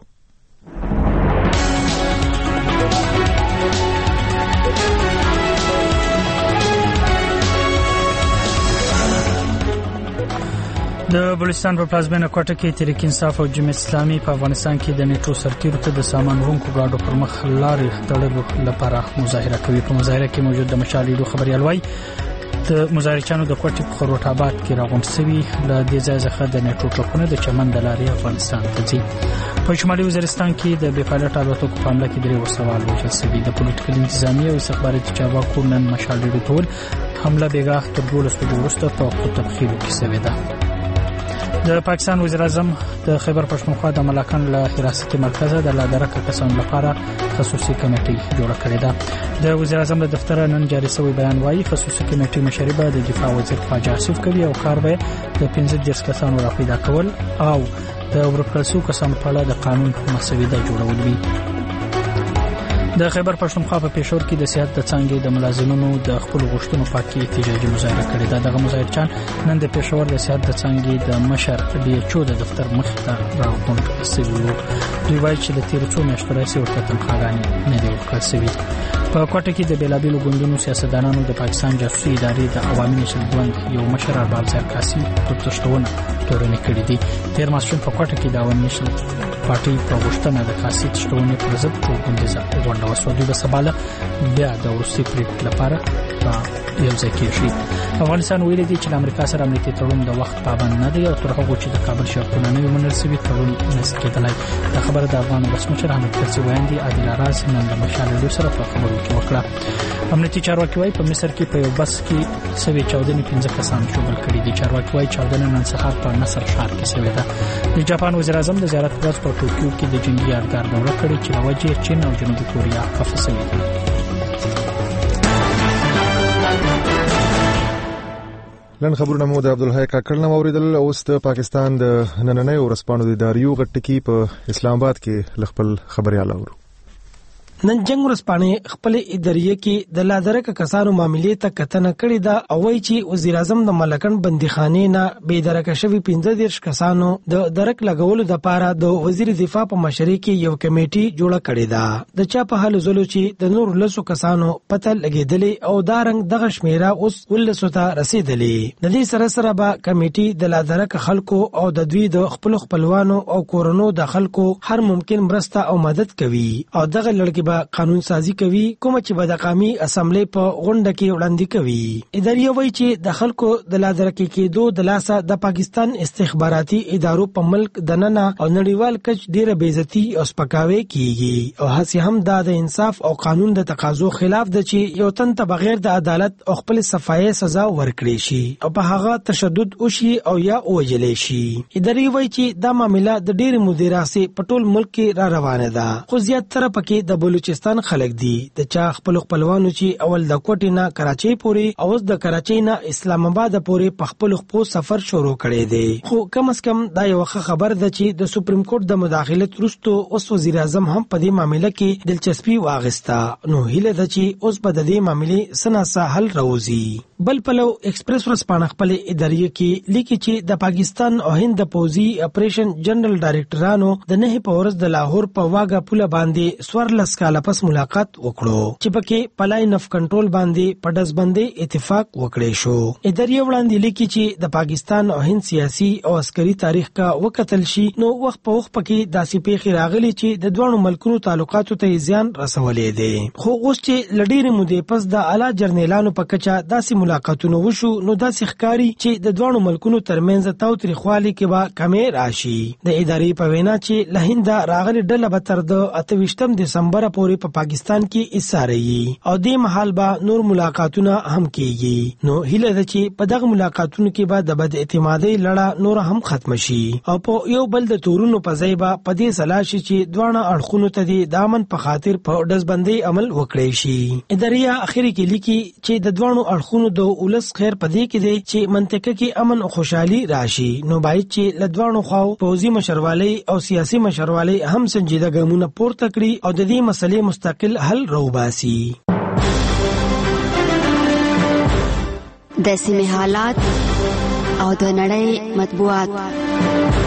د بلوچستان په پلازمینه کوټه کې تحریک انصاف او جمعیت اسلامي په افغانستان کې د نیټو سرتیرو ته د سامان وړونکو ګاډو پر مخ لارې تړلو لپاره مظاهره کوي. په مظاهره کې موجود د مشال ریډیو خبريال وایي د مظاهرچیانو د کوټې په خروټ آباد کې راغونډ شوي له دې ځای څخه د نیټو ټرکونه د چمن د لارې افغانستان ته ځي. په شمالي وزیرستان کې د بې پایلټ الوتکو په حمله کې 3 وسوال وژل شوي. د پولیټیکل انتظامیه او استخباراتي چارواکو نن مشال ریډیو ته حمله بیګاه تر 12 بجو وروسته په تبخیر کې شوې ده. د پاکستان وزیر اعظم د خیبر پښتونخوا د ملاکنډ له حراستي مرکز د لادرکه کسانو لپاره خصوصي کمیټه جوړه کړې ده. د وزیر اعظم د دفتر نن جاري شوی بیان وايي خصوصي کمیټه مشري به د دفاع وزیر خواجه آصف کوي او کار به د 15 کسانو راپیدا کول او د ورکړل شوو کسانو په اړه د قانون مسوده جوړول وي. د خیبر پښتونخوا په پېښور کې د صحت د څانګې د ملازمینو د خپل غوښتنو پاکي احتجاجي مظاهره کړې ده. دغه مظاهرچیان نن د پېښور د صحت د څانګې د مشر DHO د دفتر مخ ته راغونډ شوي وو. دوی وایي چې د تېرو څو میاشتو راهیسې ورته تنخواګانې نه دي ورکړل شوي. په کوټه کې د بیلابیلو ګوندونو سیاستدانانو د پاکستان جاسوسي ادارې د عوامي نشل ګوند یو مشر ارباب زرکاسي پر تشتونه تورنې کړې دي. تېر ماسپښین په کوټه کې د عوامي نشل پارټي په غوښتنه د خاصې تشتونې پر ضد ټولګوندیزه غونډه وشوه. دوی به سبا بیا د وروستي پریکړې لپاره یو ځای کېږي. افغانستان ویلي دی چې د امریکا سره امنیتي تړون د وخت پابند نه دی او تر هغو چې د کابل شرطونه نه وي منل شوي تړون نشي کېدلی. دا خبره د افغان ولسمشر حامد کرزي ویاندې عادل راز نن د مشال ریډیو سره په خبرو کې وکړه. امنیتي چارواکي وایي په مصر کې په یو بس کې سوي چاودنې 15 کسان شامل کړي دي. چارواکي وایي چاودنه نن سهار په نصر ښار کې شوې ده. د جاپان وزیر اعظم د زیارت ورځ په ټوکیو کې د جنگي یادګار دوره کړې چې له وجې چین او جنوبي کوریا خفه شوي دي. لن خبرونه مو د عبدالحی کاکړ نه اوریدل. اوس د پاکستان د نننۍ ورځپاڼو د اداریو غټکی په اسلام آباد کې خپل خبريال اورو. نن جنگ ورځپاڼې خپل اداریه کې د لادرکه کسانو معاملې ته کتنه کړې ده او وایي چې وزیر اعظم د ملکن بندیخانې نه بې درکه شوي 15 کسانو د درک لګولو د پاره د وزیر دفاع په مشرۍ کې یو کمیټي جوړه کړې ده. د چا په حال زلو چې د نور لسو کسانو پته لګېدلې او دا رنګ دغه شمیره اوس ولسو ته رسیدلې. د دې سره سره به کمیټي د لادرکه خلکو او د دوی د خپل خپلوانو او کورونو د خلکو هر ممکن مرسته او مدد کوي او دغه لړکی قانون سازی کوي کوم چې به د قومي اسمبلی په غونډه کې وړاندې کوي. اداریه وایي چې د خلکو د لادرکه کېدو د لاسه د پاکستان استخباراتي ادارو په ملک دننه او نړیوال کچ ډیره بیزتی او سپکاوي کیږي او هڅه هم د انصاف او قانون د تقاضو خلاف ده چې یو تن ته بغیر د عدالت او خپل صفایي سزا ورکړي شي او په هغه تشدد وشي او یا وجلې شي. اداریه وایي چې دا معاملې د ډیره مدیراسي په ټول ملک کې را روانه ده خو زیاتره پکې د بلوچستان خلک دي. د چا خپل خپلوانو چې اول د کوټې نه کراچۍ پورې او اوس د کراچۍ نه اسلام آباد پورې په خپل خپل سفر شروع کړي دي. خو کم از کم دا یو خبر ده چې د سپریم کورټ د مداخلت وروسته اوس وزیر اعظم هم په دې معاملې کې دلچسپي واغسته. نو هیله ده چې اوس به د دې معاملې سناسه حل راوځي. بل پلو ایکسپریس ورځپاڼه خپل اداریه کې لیکي چې د پاکستان او هند پوځي اپریشن جنرال ډایریکټرانو د نه په ورځ د لاهور په واګه پوله باندې سورلس کاله پس ملاقات وکړو چې پکې پلاین اف کنټرول باندې پډس باندې اتفاق وکړي شو. اداریه وړاندې لیکي چې د پاکستان او هند سیاسي او عسکري تاریخ کا وکتل شي نو وخت په وخت پکې داسې پیښې راغلي چې د دوه ملکونو تعلقاتو ته زیان رسولې دي. خو اوس چې لډېرې مودې پس د اعلی جرنیلانو په کچه داسې ملاقاتونه وشو نو داسې ښکاری چې د دوه ملکونو ترمنځ تاوتریخوالي کې به کمې راشي. د ادارې په وینا چې له هند راغلي ډله به تر د 28 دسمبر پورې په پاکستان کې ایساري او د محل با نور ملاقاتونه هم کیږي. نو هیله ده چې په دغه ملاقاتونو کې به د بد اعتمادۍ لړه نور هم ختم شي او په یو بل د تورونو په ځای به په دې سلا شي چې دواړه اړخونو ته د امن په خاطر په ډزبندۍ عمل وکړي شي. ادارې اخري کې لیکي چې د دواړو اړخونو د ولس خیر په دې کې دی چې منطقه کې امن او خوشحالي راشي. نو باید چې له دواړو خواو پوځي مشروالی او سیاسي مشروالی هم سنجیده ګامونه پورته کړي او د دې مسلې مستقل حل راوباسي. د سیمې حالات او د نړۍ مطبوعات.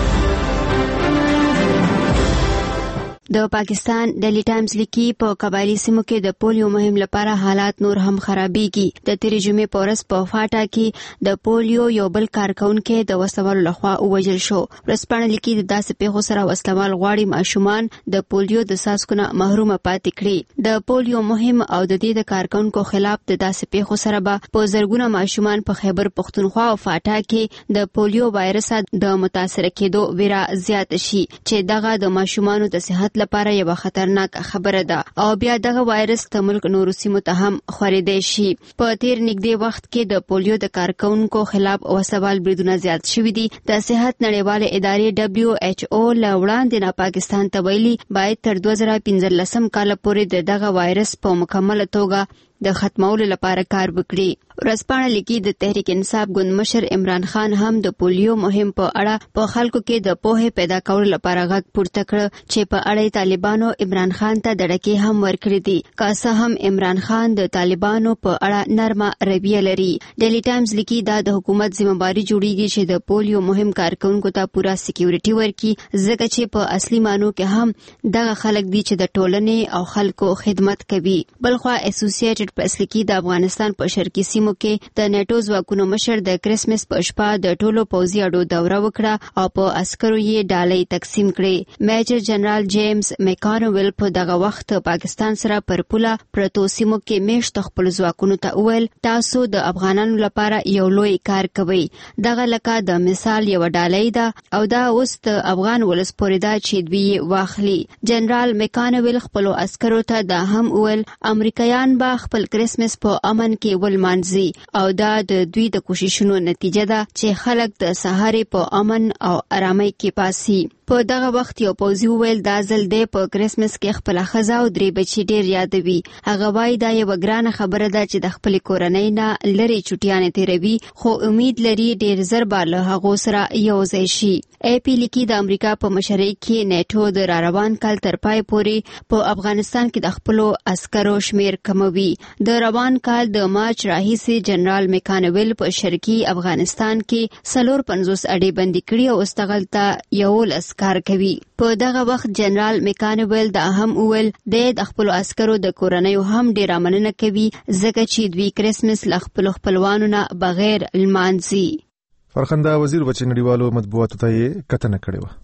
د پاکستان ډیلی ټایمز لیکي په قبایلی سیمو کې د پولیو مهم لپاره حالات نور هم خرابېږي. د تیرې جمعې په ورځ په فاټا کې د پولیو یو بل کارکونکي د وسلوالو لخوا ووژل شو. ورځپاڼه لیکي د داسې پیښو سره وسلوال غواړي ماشومان د پولیو د څاڅکو نه محرومه پاتې کړي. د پولیو مهم او د دې د کارکونکو خلاف د داسې پیښو سره به په زرګونه ماشومان په خیبر پښتونخوا او فاټا کې د پولیو وایرس د متاثر کېدو ویره زیات شي چې دغه د ماشومانو د صحت لپاره یو خطرناک خبره ده او بیا دغه وایرس د ملک نورو سیمو ته هم خورېدای شي. په تیر نږدې وخت کې د پولیو د کارکونکو خلاف وسوال بریدونه زیات شوي دي. د صحت نړیوالې ادارې WHO له وړاندې نه پاکستان ته ویلي باید تر 2015 کال پورې دغه وایرس په مکمله توګه د ختمولو لپاره کار وکړي. ورځپاڼه لیکي د تحریک انصاف ګوند مشر عمران خان هم د پولیو مهم په اړه په خلکو کې د پوهې پیدا کولو لپاره غږ پورته کړ چې په اړه طالبانو عمران خان ته دړکې هم ورکړې دي. که څه هم عمران خان د طالبانو په اړه نرمه رویه لري. ډیلی ټایمز لیکي دا د حکومت ذمہواری جوړیږي چې د پولیو مهم کارکونکو ته پوره سکیورټي ورکړي ځکه چې په اصلي مانو کې هم دغه خلک دي چې د ټولنې او خلکو خدمت کوي. بلخوا اسوسییټډ پریس لیکي د افغانستان په شرقي سیمو کې د نیټو ځواکونو مشر د کرسمس په شپه د ټولو پوځي اډو دوره وکړه او په عسکرو یې ډالۍ تقسیم کړې. میجر جنرال جیمز میکانویل په دغه وخت پاکستان سره پر پوله پرتو سیمو کې میشت خپل ځواکونو ته وویل تاسو د افغانانو لپاره یو لوی کار کوئ. دغه لکه د مثال یو ډالۍ ده او دا اوس د افغان ولس پورې ده چې دوی واخلي. جنرال میکانویل خپل عسکرو ته دا هم وویل امریکایان به خپل کرسمس په امن کې ولمانځي او دا د دوی د کوششونو نتیجه ده چې خلک د سهارې په امن او آرامۍ کې پاسي. په دغه وخت یو پوځي وویل دا ځل دی په کرسمس کې خپل ښځه او 3 بچي ډیر یادوي. هغه وایي دا یو ګرانه خبره ده چې د خپل کورنۍ نه لري چټیانې تیروي خو امید لري ډیر زر به له هغو سره یوځای شي. AP لیکي د امریکا په مشرۍ کې نیټو د راروان کال تر پای پورې په افغانستان کې د خپلو عسکرو شمیر کموي. د روان کال د مارچ راهیسې جنرال میکانویل په شرقي افغانستان کې 450 اډې بندي کړي او استغلته 11 کار کوي. په دغه وخت جنرال میکانویل دا هم وویل د خپل عسکرو د کورنۍ هم ډیر مننه کوي ځکه چې دوی کرسمس له خپل خپلوانو نه بغیر لمانځي. فرخنده وزیر بچ نړیوالو مطبوعاتو ته یې کتنه کړې و.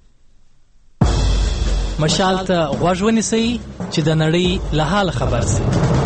مشال ته غوږ ونیسئ چې د نړۍ له حال خبر شئ.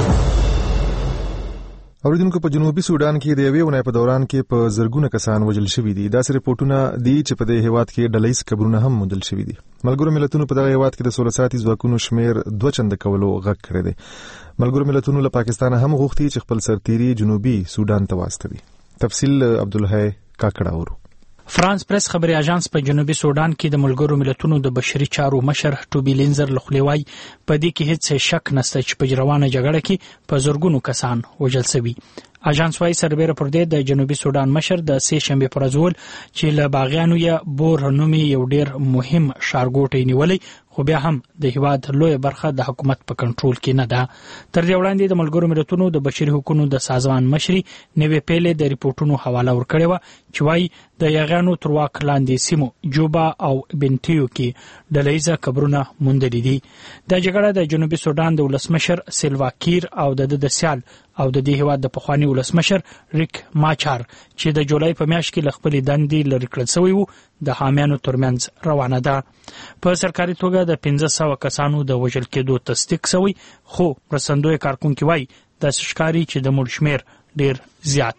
اوریدونکو په جنوبي سودان کې د یوې اونۍ په دوران کې په زرګونه کسان وژل شوي دي. داسې رپورټونه دي چې په دې هیواد کې ډلهییز قبرونه هم موندل شوي دي. ملګرو ملتونو په دغه هیواد کې د 16 ساعتي ځواکونو شمیر 2 چنده کولو غږ کړی دی. ملګرو ملتونو له پاکستان هم غوښتي چې خپل سرتیري جنوبي سودان ته واستوي. تفصیل عبدالحی کاکړه ورو. فرانس پریس خبري اژانس په جنوبي سودان کې د ملګرو ملتونو د بشري چارو مشر ټوبی لینزر لخلیوای په دې کې هیڅ شک نشته چې په روانه جګړه کې په زورګونو کسان وژل شوي. اژانس وايي سربېره پر دې د جنوبي سودان مشر د سه شنبه پر ورځ چې له باغیانو یې بور نومي یو ډیر مهم ښارګوټی نیولې خو بیا هم د هیواد لوی برخه د حکومت په کنټرول کې نه ده. تر دې وړاندې د ملګرو ملتونو د بشري حقوقو د سازمان مشري نوې پیلې د ریپورتونو حواله ورکړې و چې وايي د یاغانو تر واک لاندې سیمو جوبا او بنټیو کې ډلهییزه قبرونه موندلي دي. د جګړه د جنوبي سودان د ولسمشر سیلوا کیر او د سیال او د دې هیواد د پخوانی ولسمشر ریک ماچار چې د جولای په میاشت کې خپل دندې لري کړل شوی وو د حامیانو ترمنځ روانه ده. په سرکاري توګه د 1500 کسانو د وژل کېدو تصدیق شوی خو رسندوی کارکونکو وايي د ښکاری چې د مړ شمیر ډیر زیات دی.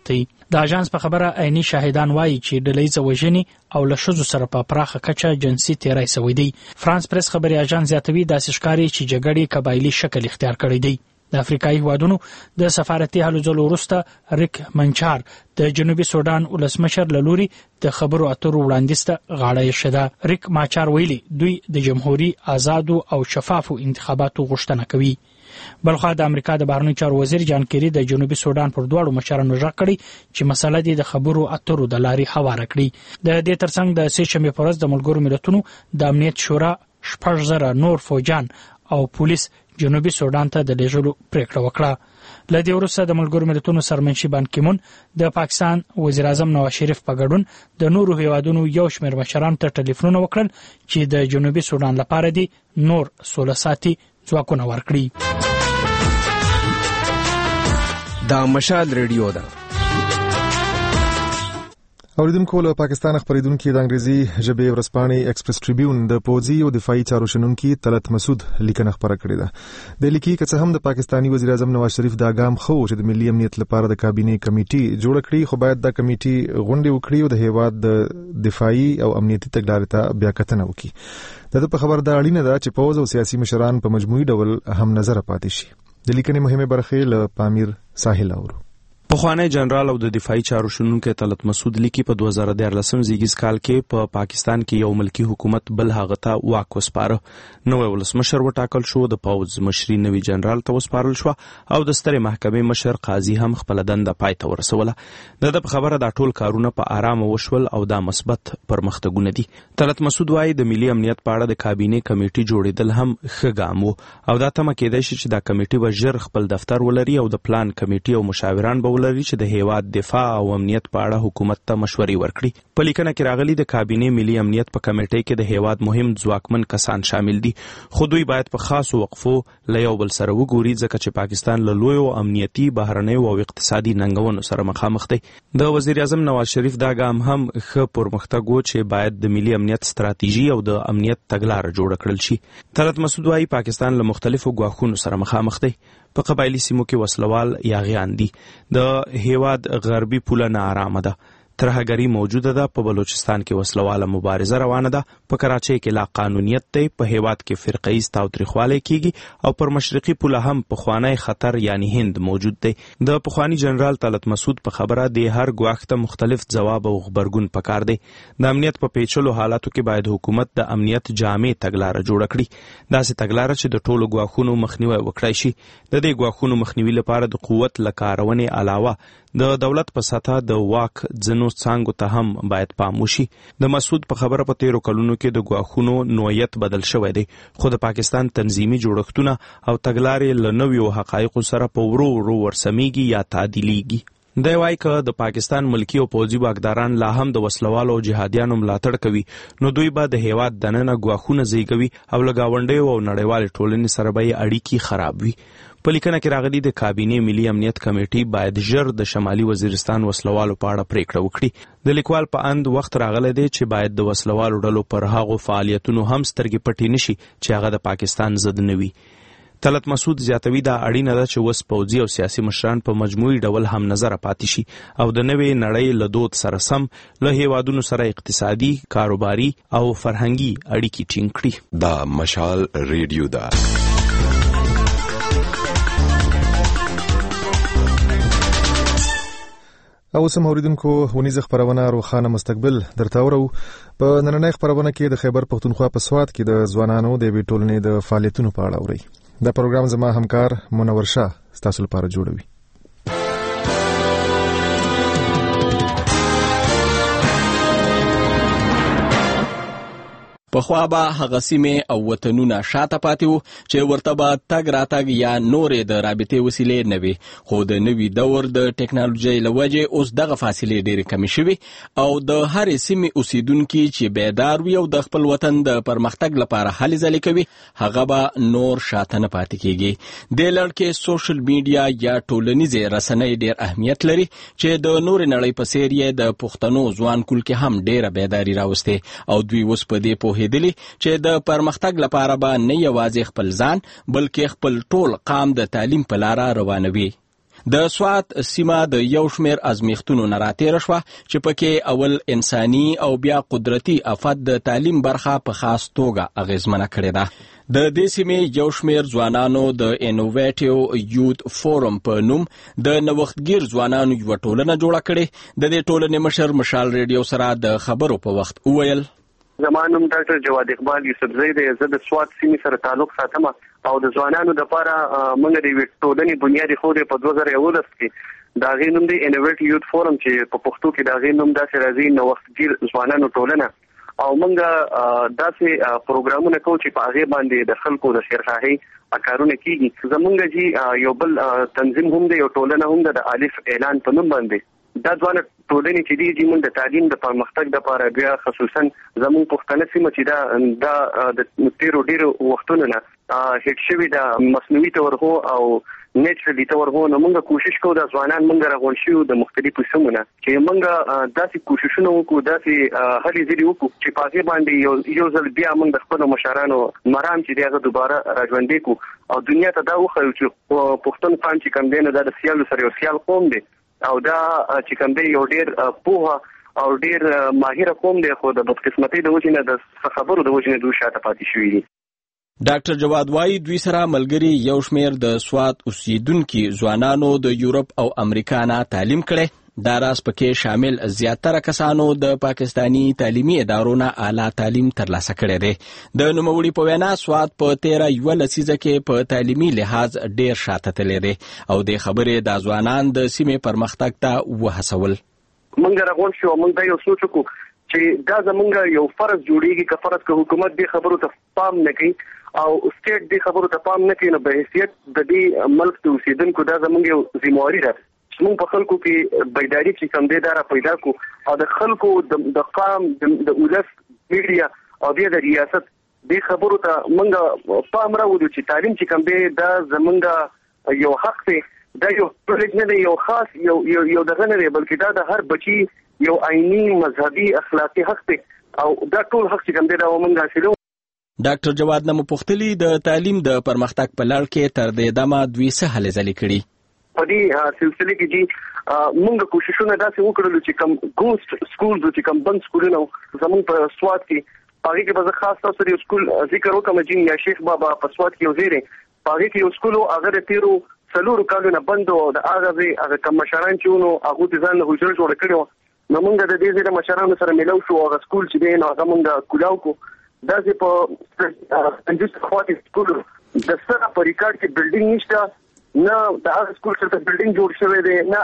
د اژانس په خبره عیني شاهدان وایي چې ډلهییزه وژنې او له ښځو سره په پراخه کچه جنسي تیری سوی دی. فرانس پریس خبري اژانس زیاتوي داسې ښکاري چې جګړې قبایلي شکل اختیار کړی دی. د افریقایي هیوادونو د سفارتي هلو ځلو وروسته ریک منچار د جنوبي سودان ولسمشر له لوري د خبرو اترو وړاندیز ته غاړه ایښې ده. ریک ماچار ویلي دوی د جمهوریت آزادو او شفافو انتخاباتو غوښتنه کوي. بلخوا د امریکا د بهرنیو چارو وزیر جان کیری د جنوبي سودان پر دواړو مشرانو غږ کړی چې مسله د خبرو اترو د لارې هواره کړي. د دې ترڅنګ د سې شنبې په ورځ د ملګرو ملتونو د امنیت شورا 6,000 نور فوجان او پولیس جنوبي سودان ته د لیږلو پریکړه وکړه. له دې وروسته د ملګرو ملتونو سرمنشي بان کیمون د پاکستان وزیر اعظم نواز شریف په ګډون د نورو هیوادونو یو شمېر مشرانو ته ټلیفونونه وکړل چې د جنوبي سودان لپاره دي نور 16 ساعتي ځواکونه ورکړي. دا مشال ریډیو ده. اوریدونکو له پاکستان خبرېدونکو د انګریزي ژبې ورځپاڼې ایکسپریس ټریبیون د پوځي او دفاعي چارو شنونکي طلعت مسعود لیکنه خبره کړې ده. د لیکي که څه هم د پاکستاني وزیر اعظم نواز شریف دا ګام خو چې د ملي امنیت لپاره د کابینې کمیټې جوړ کړي، خو باید دا کمیټې غونډې وکړي او د هیواد د دفاعي او امنیتي تګلارې ته بیا کتنه وکړي. د په خبر دا اړینه ده چې پوځ او سیاسي مشران په مجموعي ډول هم نظر پاتې شي. د لیکنې مهمه برخه له پامیر ساحل اورو. پخوانی جنرال او د دفاعي چارو شنونکي طلعت مسعود لیکي په 2014 زیږیز کال کې په پاکستان کې یو ملکی حکومت بل هغه ته واک وسپاره. نوې ولسمشر وټاکل شو، د پوځ مشري نوي جنرال ته وسپارل شو او د سترې محکمې مشر قاضي هم خپل دنده پای ته ورسوله. د په خبره دا ټول کارونه په آرام وشول او دا مثبت پرمختګونه دي. طلعت مسعود وايي د ملي امنیت په اړه د کابینې کمیټې جوړېدل هم ښه ګام و او دا تمه کېدای شي چې دا کمیټې به ژر خپل دفتر ولري او د پلان کمیټې او مشاوران به ولري چې د هیواد دفاع او امنیت په اړه حکومت ته مشورې ورکړي. په لیکنه کې راغلي د کابینې ملي امنیت په کمیټې کې د هیواد مهم ځواکمن کسان شامل دي، خو دوی باید په خاصو وقفو له یو بل سره وګوري ځکه چې پاکستان له لویو امنیتي بهرنیو او اقتصادي ننګونو سره مخامخ دی. د وزیر اعظم نواز شریف دا ګام هم ښه پرمختګ و چې باید د ملي امنیت ستراتیژي او د امنیت تګلاره جوړه کړل شي. طلعت مسعود وايي پاکستان له مختلفو ګواښونو سره مخامخ دی. په قبایلی سیمو کې وسلوال یاغیان دي، د هیواد غربي پوله ناارامه ده، ترهګري موجوده ده، په بلوچستان کې وسلواله مبارزه روانه ده، په کراچۍ کې لا قانونیت دی، په هیواد کې فرقه‌ایز تاوتریخوالی کیږي او پر مشرقي پوله هم پخوانی خطر یعنی هند موجود دی. د پخوانی جنرال طلعت مسعود په خبره د هر ګواښ ته مختلف ځواب او خبرګون پکار دی. د امنیت په پیچلو حالاتو کې باید حکومت د امنیت جامع تګلاره جوړه کړي، داسې تګلاره چې د ټولو ګواښونو مخنیوی وکړای شي. د دې ګواښونو مخنیوي لپاره د قوت له کارونې علاوه د دولت په سطحه د واک ځینو څانګو ته هم باید پام وشي. د مسعود په خبره په تیرو کلونو کې د ګواښونو نوعیت بدل شوی دی، خو د پاکستان تنظیمي جوړښتونه او تګلارې له نویو حقایقو سره په ورو ورو ورسمیږي یا تعدیلیږي. دی وايي که د پاکستان ملکی او پوځي واکداران لا هم د وسلوالو او جهادیانو ملاتړ کوي نو دوی به د هیواد دننه ګواښونه زیږوي او له ګاونډیو او نړیوالې ټولنې سره به یې اړیکې خراب وي. په لیکنه کې راغلي د کابینې ملي امنیت کمیټې باید ژر د شمالي وزیرستان وسلوالو په اړه پریکړه وکړي. د لیکوال په اند وخت راغلی دی چې باید د وسلوالو ډلو پر هغو فعالیتونو هم سترګې پټې نشي چې هغه د پاکستان ضد نه وي. طلعت مسعود زیاتوي دا اړینه ده چې اوس پوځي او سیاسي مشران په مجموعي ډول هم نظر پاتې شي او د نوې نړۍ له دود سره سم له هیوادونو سره اقتصادي، کاروباري او فرهنګي اړیکې ټینګ کړي. دا مشال ریډیو ده. او سم اوریدونکو ونیزه خبرونه روخانه مستقبل درته اورو. په نننۍ خبرونه کې د خیبر پښتونخوا په سواد کې د ځوانانو د ټولنې د فعالیتونو په اړه اوري. دا پروګرام زما همکار منور شاه تاسو لپاره جوړوي. پخوا به هغه سیمې او وطنونه شاته پاتې وو چې ورته به تګ راتګ یا نورې د رابطې وسیلې نه وي، خو د نوي دور د ټکنالوژۍ له وجې اوس دغه فاصلې ډېرې کمې شوي او د هرې سیمې اوسیدونکي چې بیدار وي او د خپل وطن د پرمختګ لپاره هلې ځلې کوي هغه به نور شاته نه پاتې کېږي. دې لړ کې سوشل میډیا یا ټولنیزې رسنۍ ډېر اهمیت لري چې د نورې نړۍ په څېر یې د پښتنو ځوان کول کې هم ډېره بیداري راوستې او دوی اوس په دې پوهېدلي چې د پرمختګ لپاره به نه یوازې خپل ځان بلکې خپل ټول قام د تعلیم په لاره روانوي. د سوات سیمه د یو شمېر ازمیښتونو نه راتېره شوه چې پکې اول انساني او بیا قدرتي افت د تعلیم برخه په خاص توګه اغېزمنه کړې ده. د دې سیمې یو شمېر ځوانانو د انوویټیو یوت فورم په نوم د نوښتګر ځوانانو یوه ټولنه جوړه کړې. د دې ټولنې مشر مشال ریډیو سره د خبرو په وخت وویل: زما نوم ډاکټر جواد اقبال یوسفزی دی. زه د سوات سیمې سره تعلق ساتم او د ځوانانو لپاره موږ د یوې ټولنې بنیاد ایښودی په 2011 کې. د هغې نوم دی انوویټ یوت فورم چې په پښتو کې د هغې نوم داسې راځي نوښتګر ځوانانو ټولنه. او موږ داسې پروګرامونه کوو چې په هغې باندې د خلکو د خیرخواهۍ کارونه کیږي. زمونږ چې یو بل تنظیم هم دی، یو ټولنه هم ده د الف اعلان په نوم باندې. دا ځوانه ټولنې چې دي موږ د تعلیم د پرمختګ لپاره بیا خصوصا زموږ پښتنه سیمه چې دا د تیرو ډیرو وختونو نه هیټ شوي د مصنوعي تورغو او نیچرالي تورغو نه موږ کوشش کوو د ځوانان موږ راغونډ شو د مختلفو سیمو نه چې موږ داسې کوششونه وکړو، داسې هلې ځلې وکړو چې په هغې باندې یو ځل بیا موږ د خپلو مشرانو مرام چې دی هغه دوباره راژوندی کړو او دنیا ته دا وښیو چې پښتون قام چې کوم دی نو دا د سیالو سره یو سیال قوم دی او دا چې کوم دی یو ډیر پوهه او ډیر ماهر قوم دی، خو د بدقسمتۍ د وجې نه د خبرو د وجې نه دوی شاته پاتې شوي دي. ډاکټر جواد وایي دوی سره ملګري یو شمېر د سوات اوسیدونکي ځوانانو د یورپ او امریکا نه تعلیم کړی. دا راز پکې شامل زیاتره کسانو د پاکستانی تعلیمي ادارو نه اعلی تعلیم ترلاسه کړی دی. د نوموړي په وینا سوات په 13 لسیزه کې په تعلیمي لحاظ ډیر شاته تللی دی او د خبرې د ځوانان د سیمې پرمختګ ته وهڅول. موږ راغونډ شو، موږ دا یو سوچ وکړو چې دا زمونږ یو فرض جوړیږي که فرض که حکومت دې خبرو ته پام نه کوي او سټیټ دې خبرو ته پام نه کوي نو په حیثیت د دې ملک د اوسیدونکو دا زمونږ یو ذمہواري ده چې موږ په خلکو کې بیداري چې کوم دی دا را پیدا کړو او د خلکو د قام د ولس میډیا او د ریاست دې خبرو ته موږ پام راوړو چې تعلیم چې کوم دی دا زمونږ یو حق دی، دا یو پرېږ نه دی، یو خاص یو دغه نه دی، بلکې دا د هر بچي یو عیني مذهبي اخلاقي حق دی او دا ټول حق چې کوم دی دا موږ حاصلو. ډاکټر جواد نه مو پوښتلي د تعلیم د پرمختګ په لړ کې تر دې دمه دوی څه هلې ځلې کړي. په دې سلسله کې چې موږ کوششونه داسې وکړلو چې کوم ګوست سکولز چې کوم بند سکولونه زموږ په سوات کې هغې کې به زه خاص تاسو یو سکول ذکر وکړم چې یا شیخ بابا په سوات کې یو ځای دی، په هغې کې یو سکول و هغه د تیرو 4 کالو نه بند و. د هغه کوم مشران چې ونو هغو ته ځان له حجره جوړه کړې وه نو موږ د دې ځای د مشرانو سره میلاو شو. هغه سکول چې دی نو هغه موږ کولاو کړو. داسې په 50 خواته سکول د سره په ریکارډ کې بلډینګ نشته، نه د هغه سکول سره بلډینګ جوړ شوی دی، نه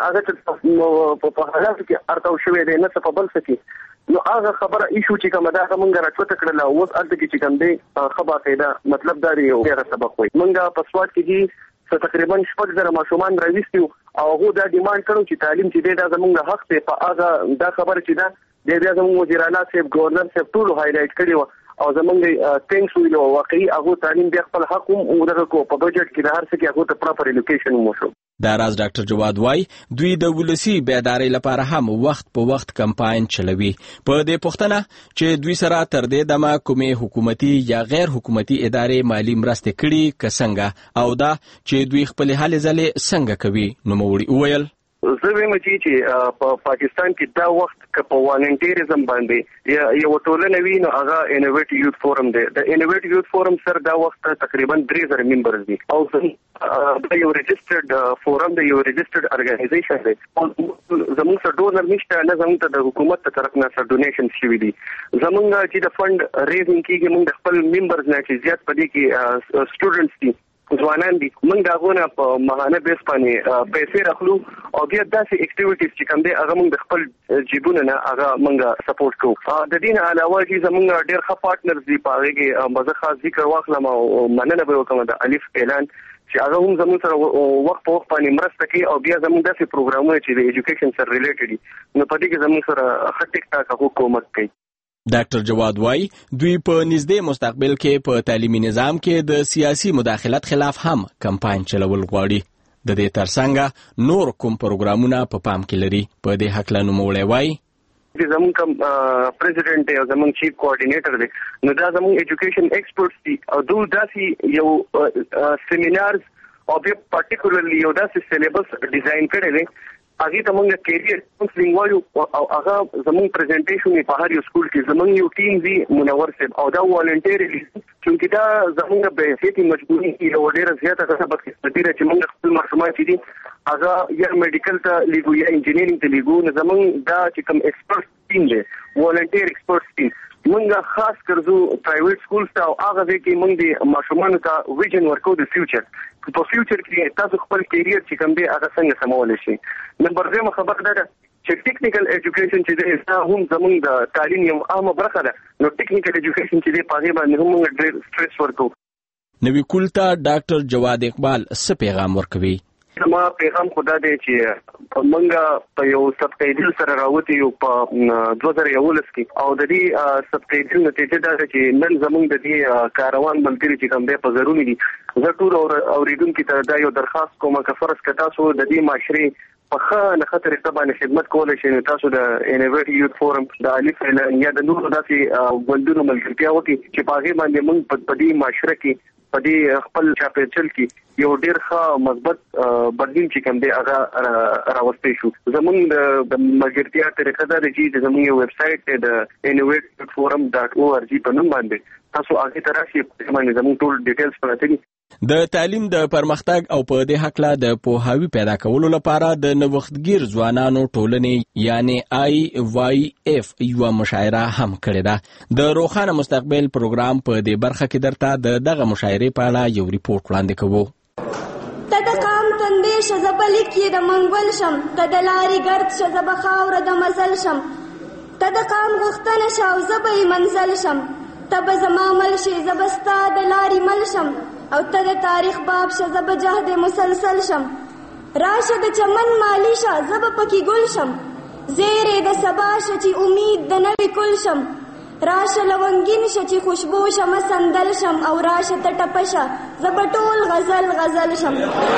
هغه په حالاتو کې ارتاو شوی دی، نه څه په بل څه کې. نو هغه خبره ایشو چې کومه دا موږ راچوته کړله اوس هلته کې چې کوم دی ښه باقاعده مطلب دا دی یو ډېره سبق وایي. موږ په سوات کې تقریبا 6,000 ماشومان راوستي او هغو دا ډیمانډ کړو چې تعلیم چې دی دا زموږ حق دی. په هغه دا خبره چې ده بیا زموږ وزیر اعلی صاحب ګورنر صاحب ټولو هایلایټ کړي وه او زموږ ټینکس ویلو واقعي هغو تعلیم بیا خپل حق هم ودغه کو په بجټ کې د هر څه کې هغو ته پراپر ایلوکیشن هم وشو. دا راز ډاکټر جواد وای دوی د ولسی بیداری لپاره هم وخت په وخت کمپاین چلوي. په دې پوښتنه چې دوی سره تر دې دمه کومې حکومتي یا غیر حکومتي ادارې مالی مرستې کړي که څنګه او دا چې دوی خپل هلې ځلې څنګه کوي. نوموړي وویل زه وایم چې په پاکستان کې دا وخت که په والنټیریزم باندې یو ټولنه وي نو هغه انوویټ یوت فورم دی. د انوویټ یوت فورم سره دا وخت تقریبا 3,000 ممبرز دي او دا یو رجسټرډ فورم دی، یو رجسټرډ ارګنایزیشن دی. زموږ سره ډونر نشته، نه زموږ ته د حکومت ته طرف نه سره ډونیشن شوي دي. زموږ چې د فند ریزینګ کېږي موږ د خپل ممبرز نه چې زیات په دې کې سټوډنټس دي ځوانان دي موږ د هغو نه په ماهانه بیس باندې پیسې راخلو او بیا داسې اکټیویټیز چې کوم دی هغه موږ د خپل جیبونه نه هغه موږ سپورټ کوو. د دې نه علاوه چې زموږ ډېر ښه پارټنرز دي په هغې کې زه خاص ذکر واخلم او مننه به وکړم د الف اعلان چې هغه هم زموږ سره وخت په وخت باندې مرسته کوي او بیا زموږ داسې پروګرامونه چې د ایجوکیشن سره ریلیټډ دي نو په دې کې زموږ سره ښه ټیک ټاک هغه کومک کوي. ډاکټر جواد وای دوی په نږدې مستقبل کې په تعلیمي نظام کې د سیاسي مداخلت خلاف هم کمپاین چلول غواړي. د دې ترڅنګ نور کوم پروګرامونه په پام کې لري. په دې هکله نوموړی وای زموږ کوم پریزیډنټ دی او زموږ چیف کوارډینیټر دی نو دا زموږ ایجوکیشن ایکسپرټس دي او دوی داسې یو سیمینارز او بیا پارټیکولرلی یو داسې سلیبس ډیزاین کړی دی هغه ته موږ کیریئر کاونسلینګ وایو او هغه زموږ پریزنټیشن په هر یو سکول کې زموږ یو ټیم دی منور صاحب او دا والنټیرلی چې دا زموږ به هیڅ مجبوري یو ډیره زیاته څه بس ډیره چې موږ خپل ماشومان چې دي هغه یا میډیکل ته لیګو یا انجینیرینګ ته لیګو نو زموږ دا چې کوم ایکسپرټ ټیم دی والنټیر ایکسپرټ ټیم موږ خاص کرزو پرایویټ سکولز ته او هغه کې موږ د ماشومان ته ویژن ورکو د فیوچر په فیوچر کې تاسو خپل کیریئر چې کوم دی هغه څنګه سمول شي. نمبر 2 خبر ده چې ټیکنیکل ایجوکیشن چې دی دا هم زموږ د تعلیم یو اهمه برخه ده. نو ټیکنیکل ایجوکیشن چې دی په هغه باندې هم موږ ډېر سټریس ورکو. نوی کولتا ډاکټر جواد اقبال څه پیغام ورکوي؟ ما پیغام خدا دی چې موږ په یو سبټایټل سره راوتی یو په 2011 کې او د دې سبټایټل نتیجه دا چې نن زموږ د دې کاروان ملګری چې کوم دی په ضروري دي زه ټول اوریدونکو ته دا یو درخواست کوم چې فرض کړه تاسو د دې معاشري په ښه طریقه باندې خدمت کولای شئ تاسو د انیورټ یوث فورم د الف یا د نور داسې ګوندونو ملګرتیا وکړي چې په هغه باندې موږ په دې معاشره کې په دې خپل چاپیچل کې یو ډیر ښه مثبت بدلون چې کوم دی هغه راوستي شو. زموږ د ملګرتیا طریقه دا چې زموږ یو ویب سټ د innovateforum.org په نوم باندې تاسو هغه تراشي په باندې زموږ ټول ډیټیلز پراته دي. د تعلیم د پرمختګ او په دې حق لا د پوهاوی پیدا کولو لپاره د نوښتګر ځوانانو ټولنې یعنی IYF یو مشاعره هم کړې ده. د روښانه مستقبل پروګرام په دې برخه کې درته دغه مشاعرې په اړه یو ریپورت وړاندې کوو. ته قام تندې شزب لیکي د منګول شم ته د لاري ګرد شزب خاور د مزل شم ته د قام غختنه شاو زبې منزل شم ته به زما مل شي زبستا د لاري مل شم او ته د تاریخ باب شه زب جهد مسلسل شم راشه د چمن مالی شه زب پکی گل شم زیرې د سبا شه چې امید د نوی کل شم راشه لونګین شه چې خوشبو شم سندل شم او راشه ته ټپ شه زب ټول غزل شم.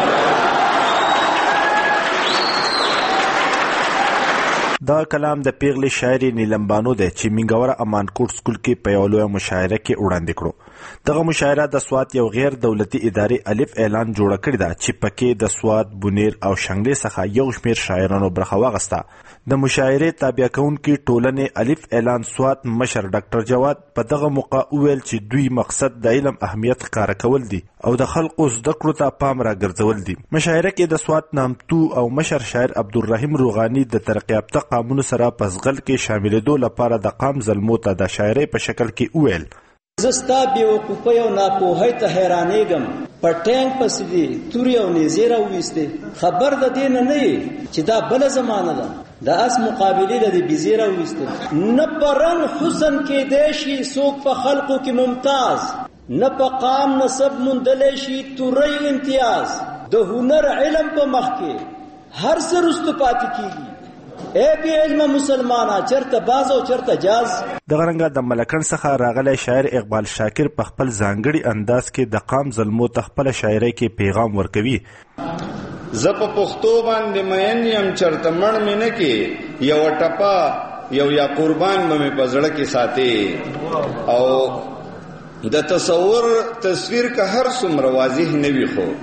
دا کلام د پیغلې شاعري نیلم بانو دی چې منګوره امانکوټ سکول کې په یو لویه مشاعره کې وړاندې کړو. دغه مشاعره د سوات یو غیر دولتي ادارې الف اعلان جوړه کړې ده چې پکې د سوات، بونیر او شنګلې څخه یو شمېر شاعرانو برخه واخیسته. د مشاعرې تابع کوونکي ټولنې الف اعلان سوات مشر ډاکټر جواد په دغه موقع وویل چې دوی مقصد د علم اهمیت ښکاره کول دي او د خلقو زده کړو ته پام راګرځول دي. مشاعره کې د سوات نامتو او مشر شاعر عبدالرحیم روغاني د ترقی یافته قامونو سره په زغل کې شاملېدو لپاره د قام زلمو ته د شاعرۍ په شکل کې وویل: زه ستا بېوقوفۍ او ناپوهۍ ته حیرانېږم. په ټینک پسې دې تورې او نیزې راوویستې، خبر د دې نه یې چې دا بله زمانه ده. د اس مقابلې له دې بیزې راوویستې. نه په رنګ حسن کېدی شي څوک په خلقو کې ممتاز، نه په قام نسب موندلی شي توری امتیاز. د هنر علم په مخ کې هر څه رستو پاتې کېږي. اے بی علم مسلمانا چرته باز او چرته جاز. دغه رنګه د ملکن څخه راغلی شاعر اقبال شاکر په خپل ځانګړي انداز کې د قام زلمو ته خپل شاعرۍ کې پیغام ورکوي. زه په پښتو باندې مین یم چرته مړ مې نه کې یو ټپه یو یا قربان به مې په زړه کې ساتي. او د تصور تصویر که هر څومره واضح نه وي خو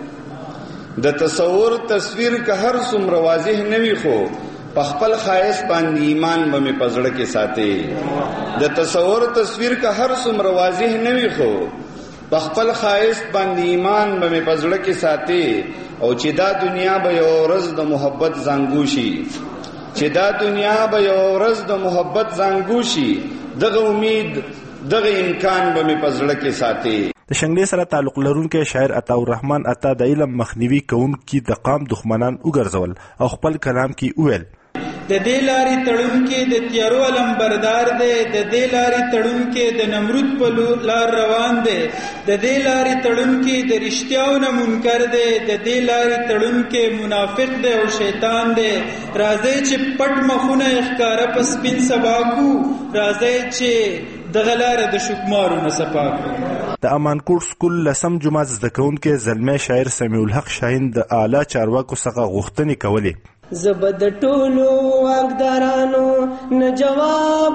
د تصور تصویر که هر څومره واضح نه وي خو په خپل خایس باندې ایمان به مې په زړه کې ساتي. د تصور تصویر که هر څومره واضح نه وي خو په خپل خایس باندې ایمان به مې په زړه کې ساتي. او چې دا دنیا به یو ورځ د محبت زانګو شي، چې دا دنیا به یو ورځ د محبت زانګو شي، دغه امید دغه امکان به مې په زړه کې ساتي. د شنګلې سره تعلق لرونکي شاعر عطاالرحمن عطا د علم مخنیوي کوونکي د قام دښمنان وګرځول او خپل کلام کې وویل: د دې لارې تړونکي د تیارو علمبردار دی، د دې لارې تړونکي د نمرود په لار روان دی، د دې لارې تړونکي د رښتیاو نه منکر دی، د دې لارې تړونکي منافق دی او شیطان دی. راځئ چې پټ مخونه ښکاره په سپین سبا کو، راځئ چې دغه لاره د شکمارو نه صفا کړو. د امانکوټ سکول لسم جماعت زده کوونکی زلمی شاعر سمیع الحق شاهین د اعلی چارواکو څخه غوښتنې کولې: زه به د ټولو واکدارانو نه جواب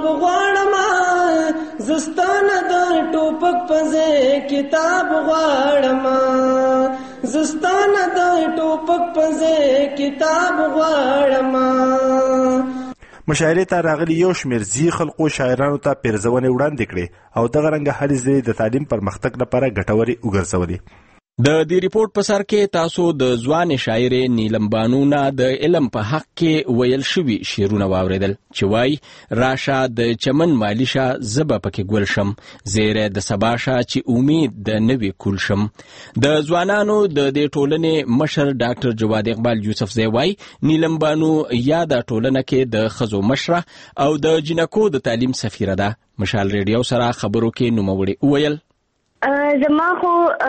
غواړم، زه ستا نه د ټوپک په ځای کتاب غواړم، زستانه د ټوپک پځه کتاب غواړم. مشاعرې ته راغلي یو شمېر ځي خلکو شاعرانو ته پیرزونې وړاندې کړې او دغه رنګه هلې ځلې د تعلیم پرمختګ لپاره ګټورې وګرځولې. د دې ریپورت په سر کې تاسو د ځوان شاعرې نیلم بانو نه د علم په حق کې ویل شوي شعرونه واوریدل چې وایي راشه د چمن مالیشه زبه پکې ګل شم، زیره د سبا شه چې امید د نوي کول شم. د ځوانانو د دې ټولنې مشر ډاکټر جواد اقبال یوسفزی وایي نیلم بانو یا د ټولنه کې د ښځو مشره او د جنکو د تعلیم سفیره ده. مشال ریډیو سره خبرو کې نوموړي وویل زما خو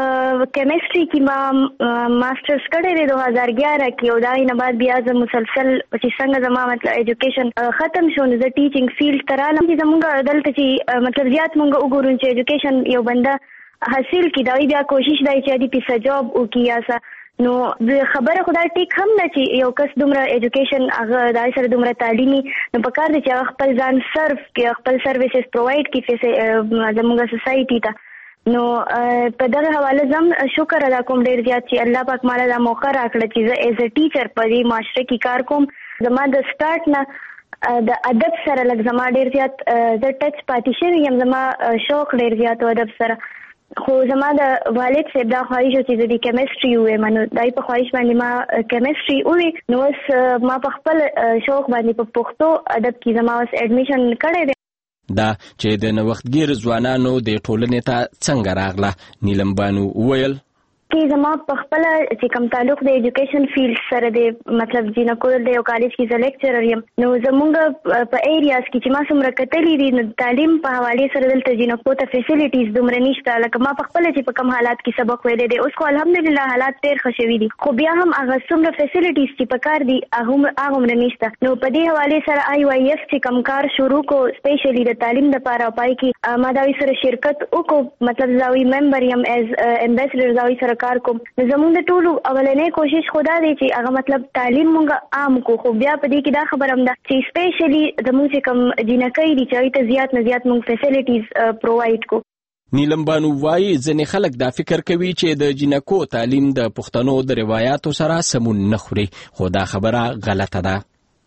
کیمسټري کې ما ماسترز کړی دی 2011 کې او دا نه بعد بیا زه مسلسل چې څنګه زما مطلب ایجوکیشن ختم شو نو زه ټیچینګ فیلډ ته رالم چې زموږ دلته چې مطلب زیات مونږ وګورو چې ایجوکیشن یو بنده حاصل کړي دا بیا کوشش دی چې دې په جاب وکړي یا نو خبره خدای ټیک هم نه چې یو کس دومره ایجوکیشن هغه دای سره دومره تعلیمي نو پکار دی چې خپل ځان سرف کې خپل سرویسز پرووایډ کړي زموږ سوسایټي ته. نو په دغه حواله زم شکر ادا کوم ډیر زیات چې الله پاک مالا دا موقع راکړه چې زه ایز ا ټیچر په دې معاشره کې کار کوم. زما د سٹارټ نه د ادب سره لږ زما ډیر زیات د ټچ پاتې شوی یم، زما شوق ډیر زیات و ادب سره. خو زما د والد صاحب دا خواهش و چې د کیمسټري ووایم، نو دای په خواهش باندې ما کیمسټري ووی. نو اوس ما په خپل شوق باندې په پښتو ادب کې زما اوس اډمیشن کړی دی. دا چې د نوښتګر ځوانانو د ټولنې ته څنګه راغله نیلم بانو وویل کې زما په خپل چې کوم تعلق د ایجوکیشن فیلډ سره دی، مطلب جنکو د یو کالج کې زه لیکچرر یم. نو زمونږ په ایریاز کې چې ما څومره کتلي دي نو تعلیم په حواله سره دلته جنکو ته فیسیلیټیز دومره نشته. لکه ما په خپل چې په کوم حالات کې سبق ویلی دی، اوس خو الحمدلله حالات ډېر ښه شوي دي، خو بیا هم هغه څومره فیسیلیټیز چې په کار دي هغه عمره نشته. نو په دې حواله سره IYF چې کوم کار شروع کو سپیشلی د تعلیم لپاره پای کې ما دا سره شرکت وکړو، مطلب زاوی ممبر یم ایز امبیسډر زاوی سره کار کوم. زموږ د ټولو اولنې کوشش خدا دی چې هغه مطلب تعلیم مونږ عام کو، خو بیا په دې کې دا خبره هم ده چې سپیشلی زموږ چې کوم جنکۍ دي چې ته زیات نه زیات مونږ فیسیلیټیز پرووایډ کو. نیلم بانو وایي ځینې خلک دا فکر کوي چې د جنکو تعلیم د پښتنو د روایاتو سره سمون نه خوري، خو دا خبره غلطه ده.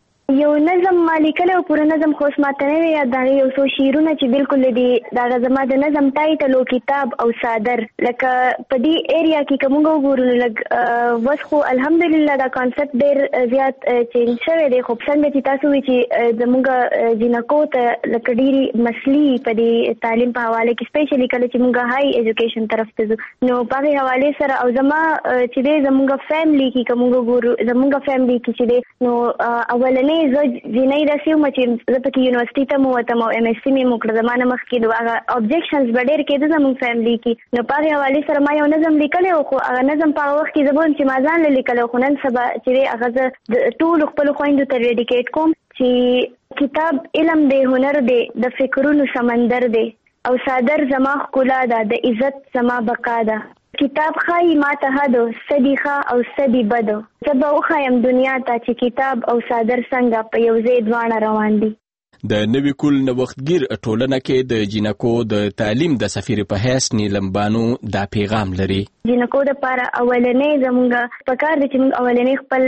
یو نظم مالیکل او پوره نظم خو ماته نه وي یاد، یو څو شعرونه چې بالکل دي دا زما د نظم ټایټل او کتاب او صادر لکه په دې ایریا کې کوم وګورو لګ وس خو الحمدلله دا کانسپټ ډېر زیات چینج شوی دی. خو څنګه چې تاسو وی چې زموږ جنکو ته لکه ډېری مسلې په دې تعلیم په حواله کې سپیشلی کله چې موږ هاي ایجوکیشن طرف ته ځو نو په هغه حواله سره او زما چې زموږ فیملی کې کوم وګورو زموږ فیملی کې چې نو اولنې زه جنۍ داسې وم چې زه پکې یونیورسټي ته مو وتم او MSc مې مو کړه. زما نه مخکې د هغه ابجیکشنز به ډېر کېده زموږ فیملي کې. نو په هغې حوالې سره ما یو نظم لیکلی و، خو هغه نظم په هغه وخت کې زه به چې ما ځان له لیکلی و، خو نن سبا چې دی هغه زه د ټولو خپلو خویندو ته ډیډیکیټ کوم چې کتاب علم دی، هنر دی، د فکرونو سمندر دی او صادر زما ښکلا ده، د عزت زما بقا ده. کتاب خای ما ته هدو سدی ښه او سدی بدو، زه به وښایم دنیا ته چې کتاب او صادر څنګه په یو ځای دواړه روان دي. د نوي کول نوښتګر ټولنه کې د جنکو د تعلیم د سفیر په حیث نیلم بانو دا پیغام لري. جنکو دپاره اولنې زموږ پکار دی چې موږ اولنې خپل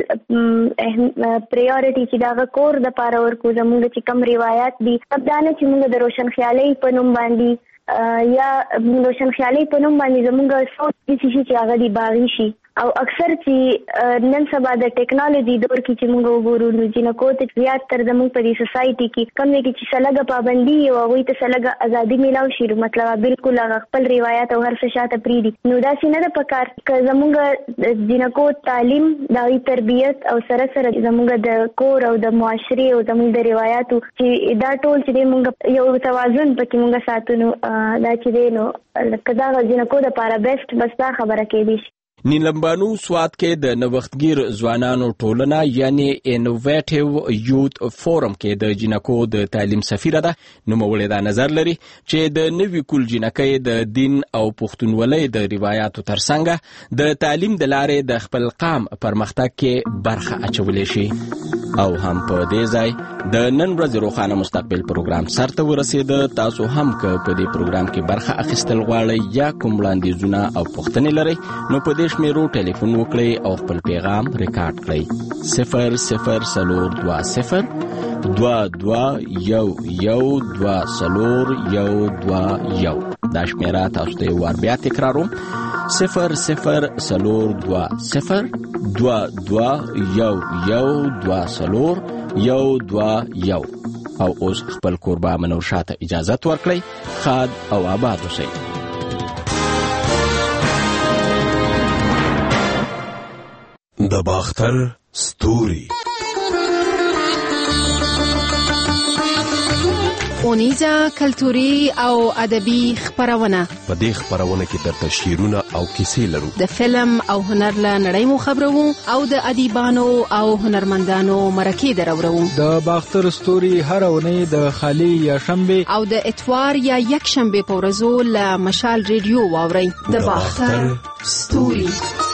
پریورټي چې د هغه کور دپاره ورکړو. زموږ چې کوم روایات دي دا نه چې موږ د روشن خیالۍ په نوم باندې یا روشن خیالۍ په نوم باندې زموږ سوچ داسې شي چې هغه دې باغي شي. او اکثر چې نن سبا د ټیکنالوژي دور کې چې موږ وګورو نو جنکو ته زیات تر زموږ په دې سوسایټي کې کوم دی چې سلګه پابندي او هغوی ته سلګه ازادي میلاو شي، مطلب بالکل هغه خپل روایت او هر څه شاته پرېږدي. نو داسې نه ده پکار که زموږ جنکو تعلیم د هغوی تربیت او سره سره زموږ د کور او د معاشرې او زموږ د روایاتو چې دا ټول چې دی موږ یو توازن پکې موږ ساتو نو دا چې دی نو که دا جنکو دپاره بیسټ بس دا خبره کېدی شي. نیلم بانو سوات کې د نوښتګر ځوانانو ټولنه یعنی انوویټیو یوت فورم کې د جنکو د تعلیم سفیره ده. نوموړی دا نظر لري چې د نوي کول جنکۍ د دین او پښتونولۍ د روایاتو ترڅنګ د تعلیم د لارې د خپل قام پرمختګ کې برخه اچولی شي. او هم په دې ځای د نن ورځې روښانه مستقبل پروګرام سرته ورسېده. تاسو هم که په دې پروګرام کې برخه اخیستل غواړئ یا کوم وړاندیزونه او پوښتنې لرئ نو په دې شمیرو ټلیفون وکړئ او خپل پیغام ریکارډ کړئ. 0020 22120121. دا شمیره تاسو ته وار بیا تکراروم. 0020220121. او اوس خپل کوربه منور شاته اجازت ورکړئ. خاد او آباد اوسئ. د باختر ستوري اونیزه کلتوري او ادبي خبرونه. په دې خبرونه کې درته شعرونه او کیسې لرو. د فلم او هنر له نړۍ مو خبرو او د ادیبانو او هنرمندانو مرکې درورو. د باختر ستوري هر اونۍ د خالی یا شنبه او د اتوار یا یک شنبه په ورځو له مشال ریډیو واورئ. د باختر ستوري.